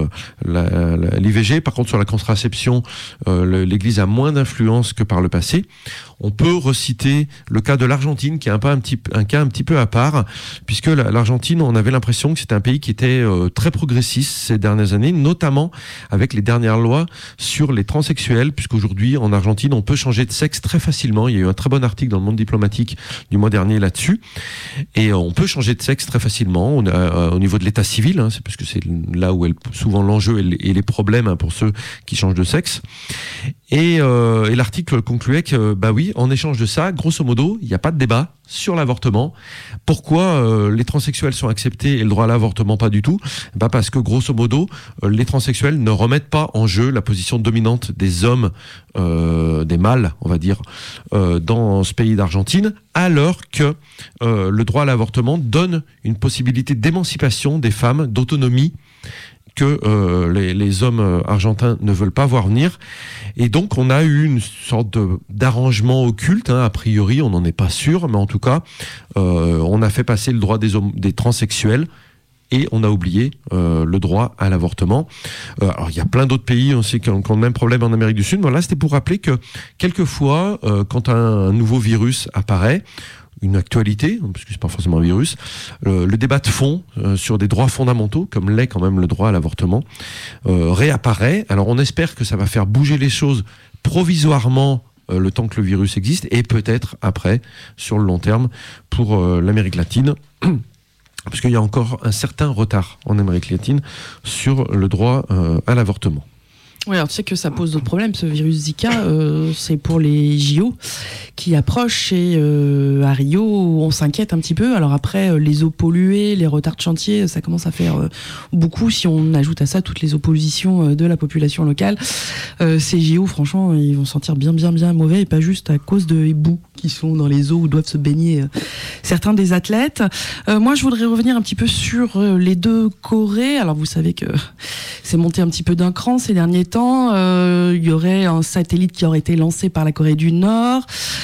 l'I V G. Par contre, sur la contraception, euh, l'Église a moins d'influence que par le passé. On peut reciter le cas de l'Argentine, qui est un, peu un, petit, un cas un petit peu à part, puisque l'Argentine, on avait l'impression que c'était un pays qui était euh, très progressiste ces dernières années, notamment avec les dernières lois sur les transsexuels, puisqu'aujourd'hui, en Argentine, on peut changer de sexe très facilement. Il y a eu un très bon article dans le Monde diplomatique du mois dernier là-dessus. Et on peut changer de sexe très facilement on a, euh, au niveau de l'état civil, hein, c'est parce que c'est là où est souvent l'enjeu et les problèmes hein, pour ceux qui changent de sexe. Et, euh, et l'article concluait que, bah oui, en échange de ça, grosso modo, il n'y a pas de débat sur l'avortement. Pourquoi euh, les transsexuels sont acceptés et le droit à l'avortement pas du tout? Bah parce que, grosso modo, euh, les transsexuels ne remettent pas en jeu la position dominante des hommes, euh, des mâles, on va dire, euh, dans ce pays d'Argentine, alors que euh, le droit à l'avortement donne une possibilité d'émancipation des femmes, d'autonomie, que euh, les, les hommes argentins ne veulent pas voir venir. Et donc, on a eu une sorte de, d'arrangement occulte, hein, a priori, on n'en est pas sûr, mais en tout cas, euh, on a fait passer le droit des, hommes, des transsexuels et on a oublié euh, le droit à l'avortement. Euh, alors, il y a plein d'autres pays aussi qui ont, qui ont le même problème en Amérique du Sud. Mais là, c'était pour rappeler que, quelquefois, euh, quand un, un nouveau virus apparaît, une actualité, parce que c'est pas forcément un virus, euh, le débat de fond euh, sur des droits fondamentaux, comme l'est quand même le droit à l'avortement, euh, réapparaît. Alors on espère que ça va faire bouger les choses provisoirement euh, le temps que le virus existe, et peut-être après, sur le long terme, pour euh, l'Amérique latine, parce qu'il y a encore un certain retard en Amérique latine sur le droit euh, à l'avortement. Oui, alors tu sais que ça pose d'autres problèmes, ce virus Zika, euh, c'est pour les J O qui approchent et euh, à Rio, on s'inquiète un petit peu. Alors après, euh, les eaux polluées, les retards de chantier, ça commence à faire euh, beaucoup si on ajoute à ça toutes les oppositions euh, de la population locale. Euh, ces J O, franchement, ils vont sentir bien, bien, bien mauvais et pas juste à cause de éboues qui sont dans les eaux où doivent se baigner euh, certains des athlètes. Euh, moi, je voudrais revenir un petit peu sur euh, les deux Corées. Alors vous savez que c'est monté un petit peu d'un cran ces derniers temps. Euh, il y aurait un satellite qui aurait été lancé par la Corée du Nord.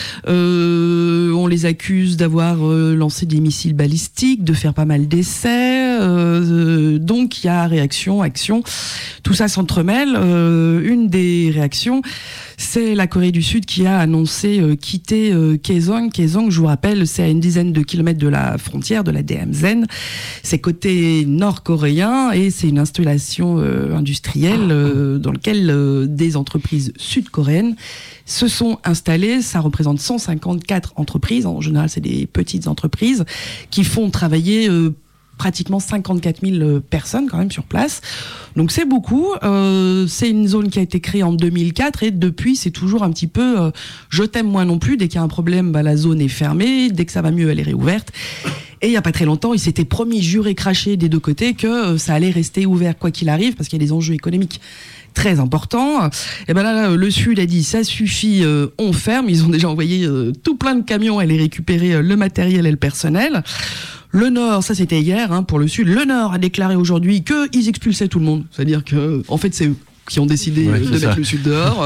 Euh, on les accuse d'avoir euh, lancé des missiles balistiques, de faire pas mal d'essais. Euh, donc il y a réaction, action. Tout ça s'entremêle. Euh, une des réactions, c'est la Corée du Sud qui a annoncé euh, quitter euh, Kaesong. Kaesong, je vous rappelle, c'est à une dizaine de kilomètres de la frontière de la D M Z. C'est côté nord-coréen et c'est une installation euh, industrielle euh, dans laquelle euh, des entreprises sud-coréennes se sont installées. Ça représente cent cinquante-quatre entreprises. En général, c'est des petites entreprises qui font travailler euh, pratiquement cinquante-quatre mille personnes quand même sur place. Donc c'est beaucoup. Euh, c'est une zone qui a été créée en deux mille quatre et depuis c'est toujours un petit peu euh, je t'aime moi non plus. Dès qu'il y a un problème, bah, la zone est fermée. Dès que ça va mieux, elle est réouverte. Et il n'y a pas très longtemps, il s'était promis, juré, craché des deux côtés que euh, ça allait rester ouvert quoi qu'il arrive parce qu'il y a des enjeux économiques très important. Et ben là, le Sud a dit ça suffit, euh, on ferme. Ils ont déjà envoyé euh, tout plein de camions aller récupérer euh, le matériel et le personnel. Le Nord, ça c'était hier hein, pour le Sud. Le Nord a déclaré aujourd'hui qu'ils expulsaient tout le monde. C'est-à-dire que, en fait, c'est eux qui ont décidé ouais, de mettre ça. Le Sud dehors.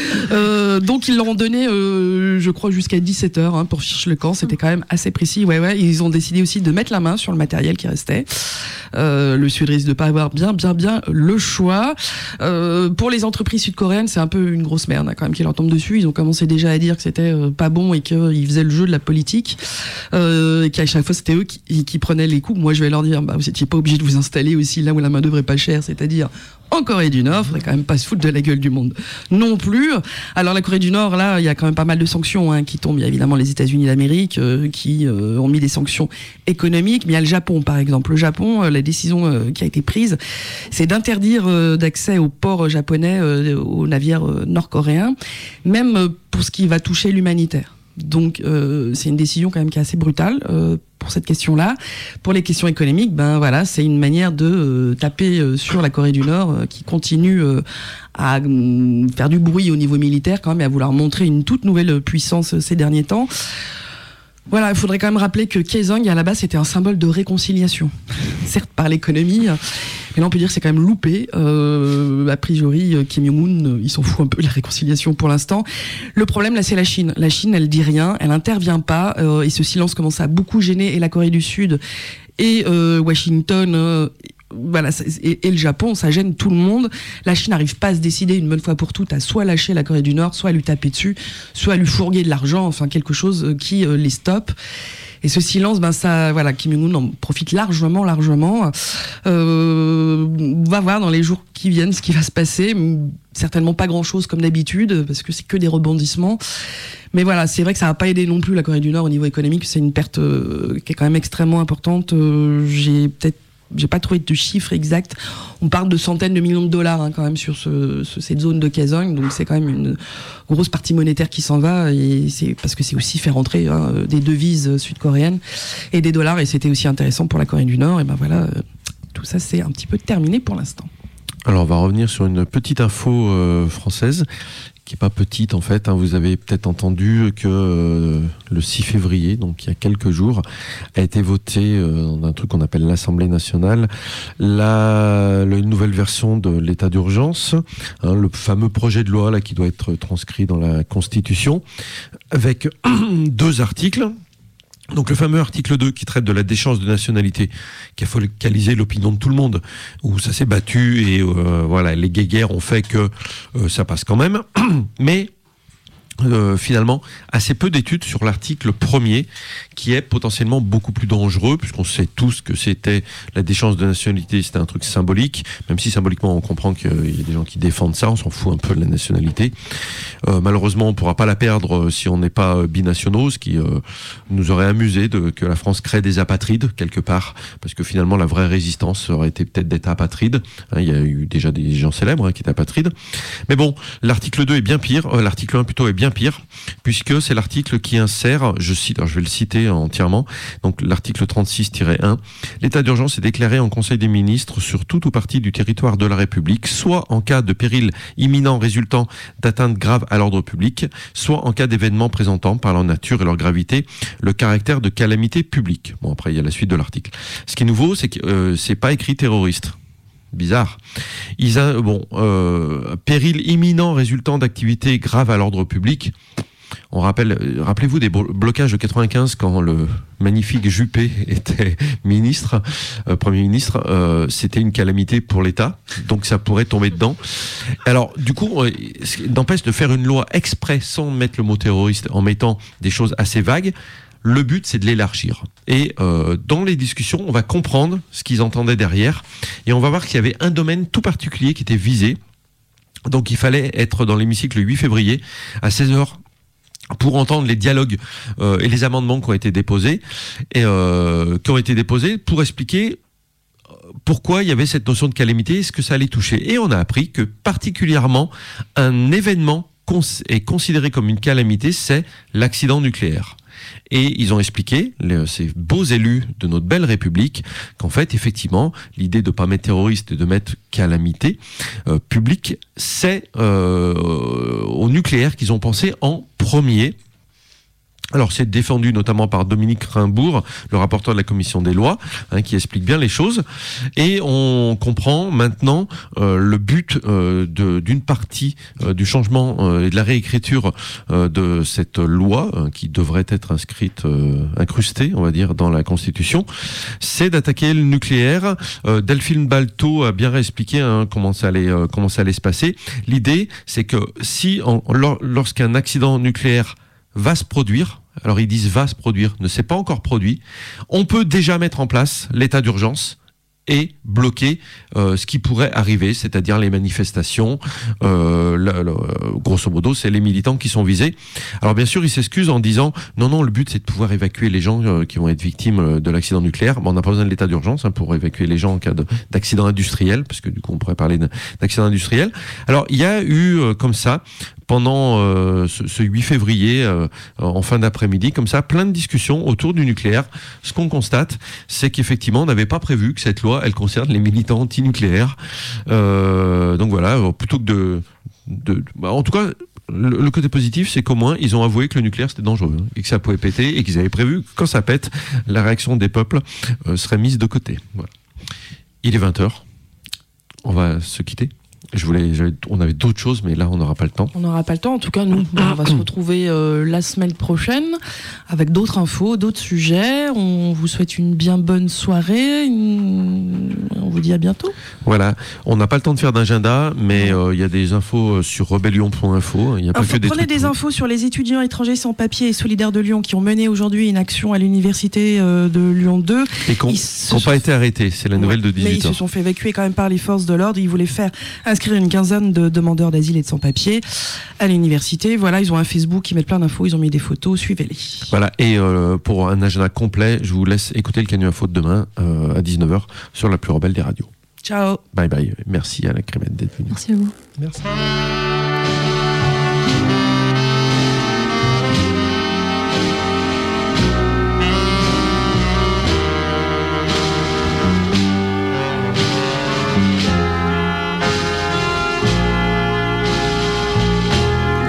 euh, donc ils leur ont donné, euh, je crois, jusqu'à dix-sept heures hein, pour chercher le camp. C'était quand même assez précis. Ouais, ouais. Ils ont décidé aussi de mettre la main sur le matériel qui restait. Euh, le Sud risque de pas avoir bien, bien, bien le choix. Euh, pour les entreprises sud-coréennes, c'est un peu une grosse merde hein, quand même qui leur tombe dessus. Ils ont commencé déjà à dire que c'était euh, pas bon et qu'ils faisaient le jeu de la politique. Euh, et qu'à chaque fois, c'était eux qui, qui prenaient les coups. Moi, je vais leur dire, bah, vous n'étiez pas obligés de vous installer aussi là où la main-d'œuvre est pas chère, c'est-à-dire en Corée du Nord. Faudrait quand même pas se foutre de la gueule du monde non plus. Alors la Corée du Nord, là, il y a quand même pas mal de sanctions hein, qui tombent. Il y a évidemment les États-Unis d'Amérique euh, qui euh, ont mis des sanctions économiques, mais il y a le Japon par exemple. Le Japon, euh, la décision euh, qui a été prise, c'est d'interdire euh, d'accès aux ports japonais, euh, aux navires euh, nord-coréens, même euh, pour ce qui va toucher l'humanitaire. Donc euh, c'est une décision quand même qui est assez brutale euh, pour cette question-là. Pour les questions économiques, ben voilà, c'est une manière de euh, taper euh, sur la Corée du Nord euh, qui continue euh, à euh, faire du bruit au niveau militaire quand même et à vouloir montrer une toute nouvelle puissance euh, ces derniers temps. Voilà, il faudrait quand même rappeler que Kaesong, à la base, c'était un symbole de réconciliation. Certes, par l'économie, mais là, on peut dire que c'est quand même loupé. Euh, a priori, Kim Jong-un, il s'en fout un peu de la réconciliation pour l'instant. Le problème, là, c'est la Chine. La Chine, elle dit rien, elle intervient pas, euh, et ce silence commence à beaucoup gêner et la Corée du Sud et euh, Washington... Euh, Voilà, et, et le Japon, ça gêne tout le monde. La Chine n'arrive pas à se décider une bonne fois pour toutes à soit lâcher la Corée du Nord, soit à lui taper dessus, soit à lui fourguer de l'argent, enfin quelque chose qui euh, les stoppe. Et ce silence, ben ça, voilà, Kim Jong-un en profite largement, largement. Euh, on va voir dans les jours qui viennent ce qui va se passer. Certainement pas grand-chose comme d'habitude, parce que c'est que des rebondissements. Mais voilà, c'est vrai que ça n'a pas aidé non plus la Corée du Nord au niveau économique. C'est une perte euh, qui est quand même extrêmement importante. Euh, j'ai peut-être J'ai pas trouvé de chiffres exacts. On parle de centaines de millions de dollars hein, quand même sur ce, ce, cette zone de Kaesong. Donc c'est quand même une grosse partie monétaire qui s'en va. Et c'est parce que c'est aussi faire rentrer hein, des devises sud-coréennes et des dollars. Et c'était aussi intéressant pour la Corée du Nord. Et ben voilà, tout ça c'est un petit peu terminé pour l'instant. Alors on va revenir sur une petite info euh, française qui est pas petite en fait. Hein. Vous avez peut-être entendu que euh, le six février, donc il y a quelques jours, a été voté euh, dans un truc qu'on appelle l'Assemblée nationale, la, la une nouvelle version de l'état d'urgence, hein, le fameux projet de loi là qui doit être transcrit dans la Constitution, avec deux articles. Donc le fameux article deux qui traite de la déchéance de nationalité, qui a focalisé l'opinion de tout le monde, où ça s'est battu et euh, voilà, les guéguerres ont fait que euh, ça passe quand même. Mais Euh, finalement assez peu d'études sur l'article premier qui est potentiellement beaucoup plus dangereux puisqu'on sait tous que c'était la déchéance de nationalité, c'était un truc symbolique, même si symboliquement on comprend qu'il y a des gens qui défendent ça, on s'en fout un peu de la nationalité. Euh, malheureusement on ne pourra pas la perdre si on n'est pas binationaux, ce qui euh, nous aurait amusé de, que la France crée des apatrides quelque part, parce que finalement la vraie résistance aurait été peut-être d'être apatride. Hein, il y a eu déjà des gens célèbres hein, qui étaient apatrides, mais bon, l'article deux est bien pire, euh, l'article un plutôt est bien pire, puisque c'est l'article qui insère, je cite, alors je vais le citer entièrement, donc l'article trente-six tiret un, l'état d'urgence est déclaré en Conseil des ministres sur tout ou partie du territoire de la République, soit en cas de péril imminent résultant d'atteinte grave à l'ordre public, soit en cas d'événements présentant, par leur nature et leur gravité, le caractère de calamité publique. Bon, après, il y a la suite de l'article. Ce qui est nouveau, c'est que euh, c'est pas écrit terroriste. Bizarre. Ils a, bon, euh, péril imminent résultant d'activités graves à l'ordre public. On rappelle, rappelez-vous des blocages de quatre-vingt-quinze quand le magnifique Juppé était ministre, euh, Premier ministre. Euh, c'était une calamité pour l'État, donc ça pourrait tomber dedans. Alors, du coup, euh, n'empêche de faire une loi exprès sans mettre le mot terroriste, en mettant des choses assez vagues. Le but, c'est de l'élargir. Et euh, dans les discussions, on va comprendre ce qu'ils entendaient derrière. Et on va voir qu'il y avait un domaine tout particulier qui était visé. Donc il fallait être dans l'hémicycle le huit février à seize heures pour entendre les dialogues euh, et les amendements qui ont été déposés. Et euh, qui ont été déposés pour expliquer pourquoi il y avait cette notion de calamité et ce que ça allait toucher. Et on a appris que particulièrement un événement est considéré comme une calamité, c'est l'accident nucléaire. Et ils ont expliqué, les, ces beaux élus de notre belle République, qu'en fait, effectivement, l'idée de ne pas mettre terroriste et de mettre calamité euh, publique, c'est euh, au nucléaire qu'ils ont pensé en premier. Alors c'est défendu notamment par Dominique Rimbourg, le rapporteur de la commission des lois, hein, qui explique bien les choses. Et on comprend maintenant euh, le but euh, de, d'une partie euh, du changement euh, et de la réécriture euh, de cette loi, euh, qui devrait être inscrite, euh, incrustée, on va dire, dans la Constitution, c'est d'attaquer le nucléaire. Euh, Delphine Balto a bien réexpliqué hein, comment ça allait, euh, comment ça allait se passer. L'idée, c'est que si, en, lor, lorsqu'un accident nucléaire va se produire, alors ils disent va se produire, ne s'est pas encore produit, on peut déjà mettre en place l'état d'urgence et bloquer euh, ce qui pourrait arriver, c'est-à-dire les manifestations. Euh, le, le, grosso modo, c'est les militants qui sont visés. Alors bien sûr, ils s'excusent en disant non, non, le but c'est de pouvoir évacuer les gens euh, qui vont être victimes de l'accident nucléaire. Bon, on n'a pas besoin de l'état d'urgence hein, pour évacuer les gens en cas de, d'accident industriel, parce que du coup on pourrait parler d'accident industriel. Alors il y a eu euh, comme ça, pendant euh, ce, ce huit février, euh, en fin d'après-midi, comme ça, plein de discussions autour du nucléaire. Ce qu'on constate, c'est qu'effectivement, on n'avait pas prévu que cette loi, elle concerne les militants anti-nucléaires. Euh, donc voilà, plutôt que de... de bah, en tout cas, le, le côté positif, c'est qu'au moins, ils ont avoué que le nucléaire, c'était dangereux, hein, et que ça pouvait péter, et qu'ils avaient prévu que quand ça pète, la réaction des peuples euh, serait mise de côté. Voilà. Il est vingt heures. On va se quitter. Je voulais, on avait d'autres choses, mais là, on n'aura pas le temps. On n'aura pas le temps. En tout cas, nous, on va se retrouver euh, la semaine prochaine avec d'autres infos, d'autres sujets. On vous souhaite une bien bonne soirée. Une... On vous dit à bientôt. Voilà. On n'a pas le temps de faire d'agenda, mais il euh, y a des infos sur rebellion point info. Il y a pas Info, que des prenez trucs des infos sur les étudiants étrangers sans papier et solidaires de Lyon qui ont mené aujourd'hui une action à l'université euh, de Lyon deux. Et qui n'ont sont... pas été arrêtés. C'est la nouvelle ouais, de dix-huit heures. Mais ils se sont fait évacuer quand même par les forces de l'ordre. Ils voulaient faire inscrire une quinzaine de demandeurs d'asile et de sans-papiers à l'université. Voilà, ils ont un Facebook, ils mettent plein d'infos, ils ont mis des photos, suivez-les. Voilà, et euh, pour un agenda complet, je vous laisse écouter le Canu Info de demain euh, à dix-neuf heures sur la plus rebelle des radios. Ciao. Bye bye. Merci à la Crémette d'être venue. Merci à vous. Merci.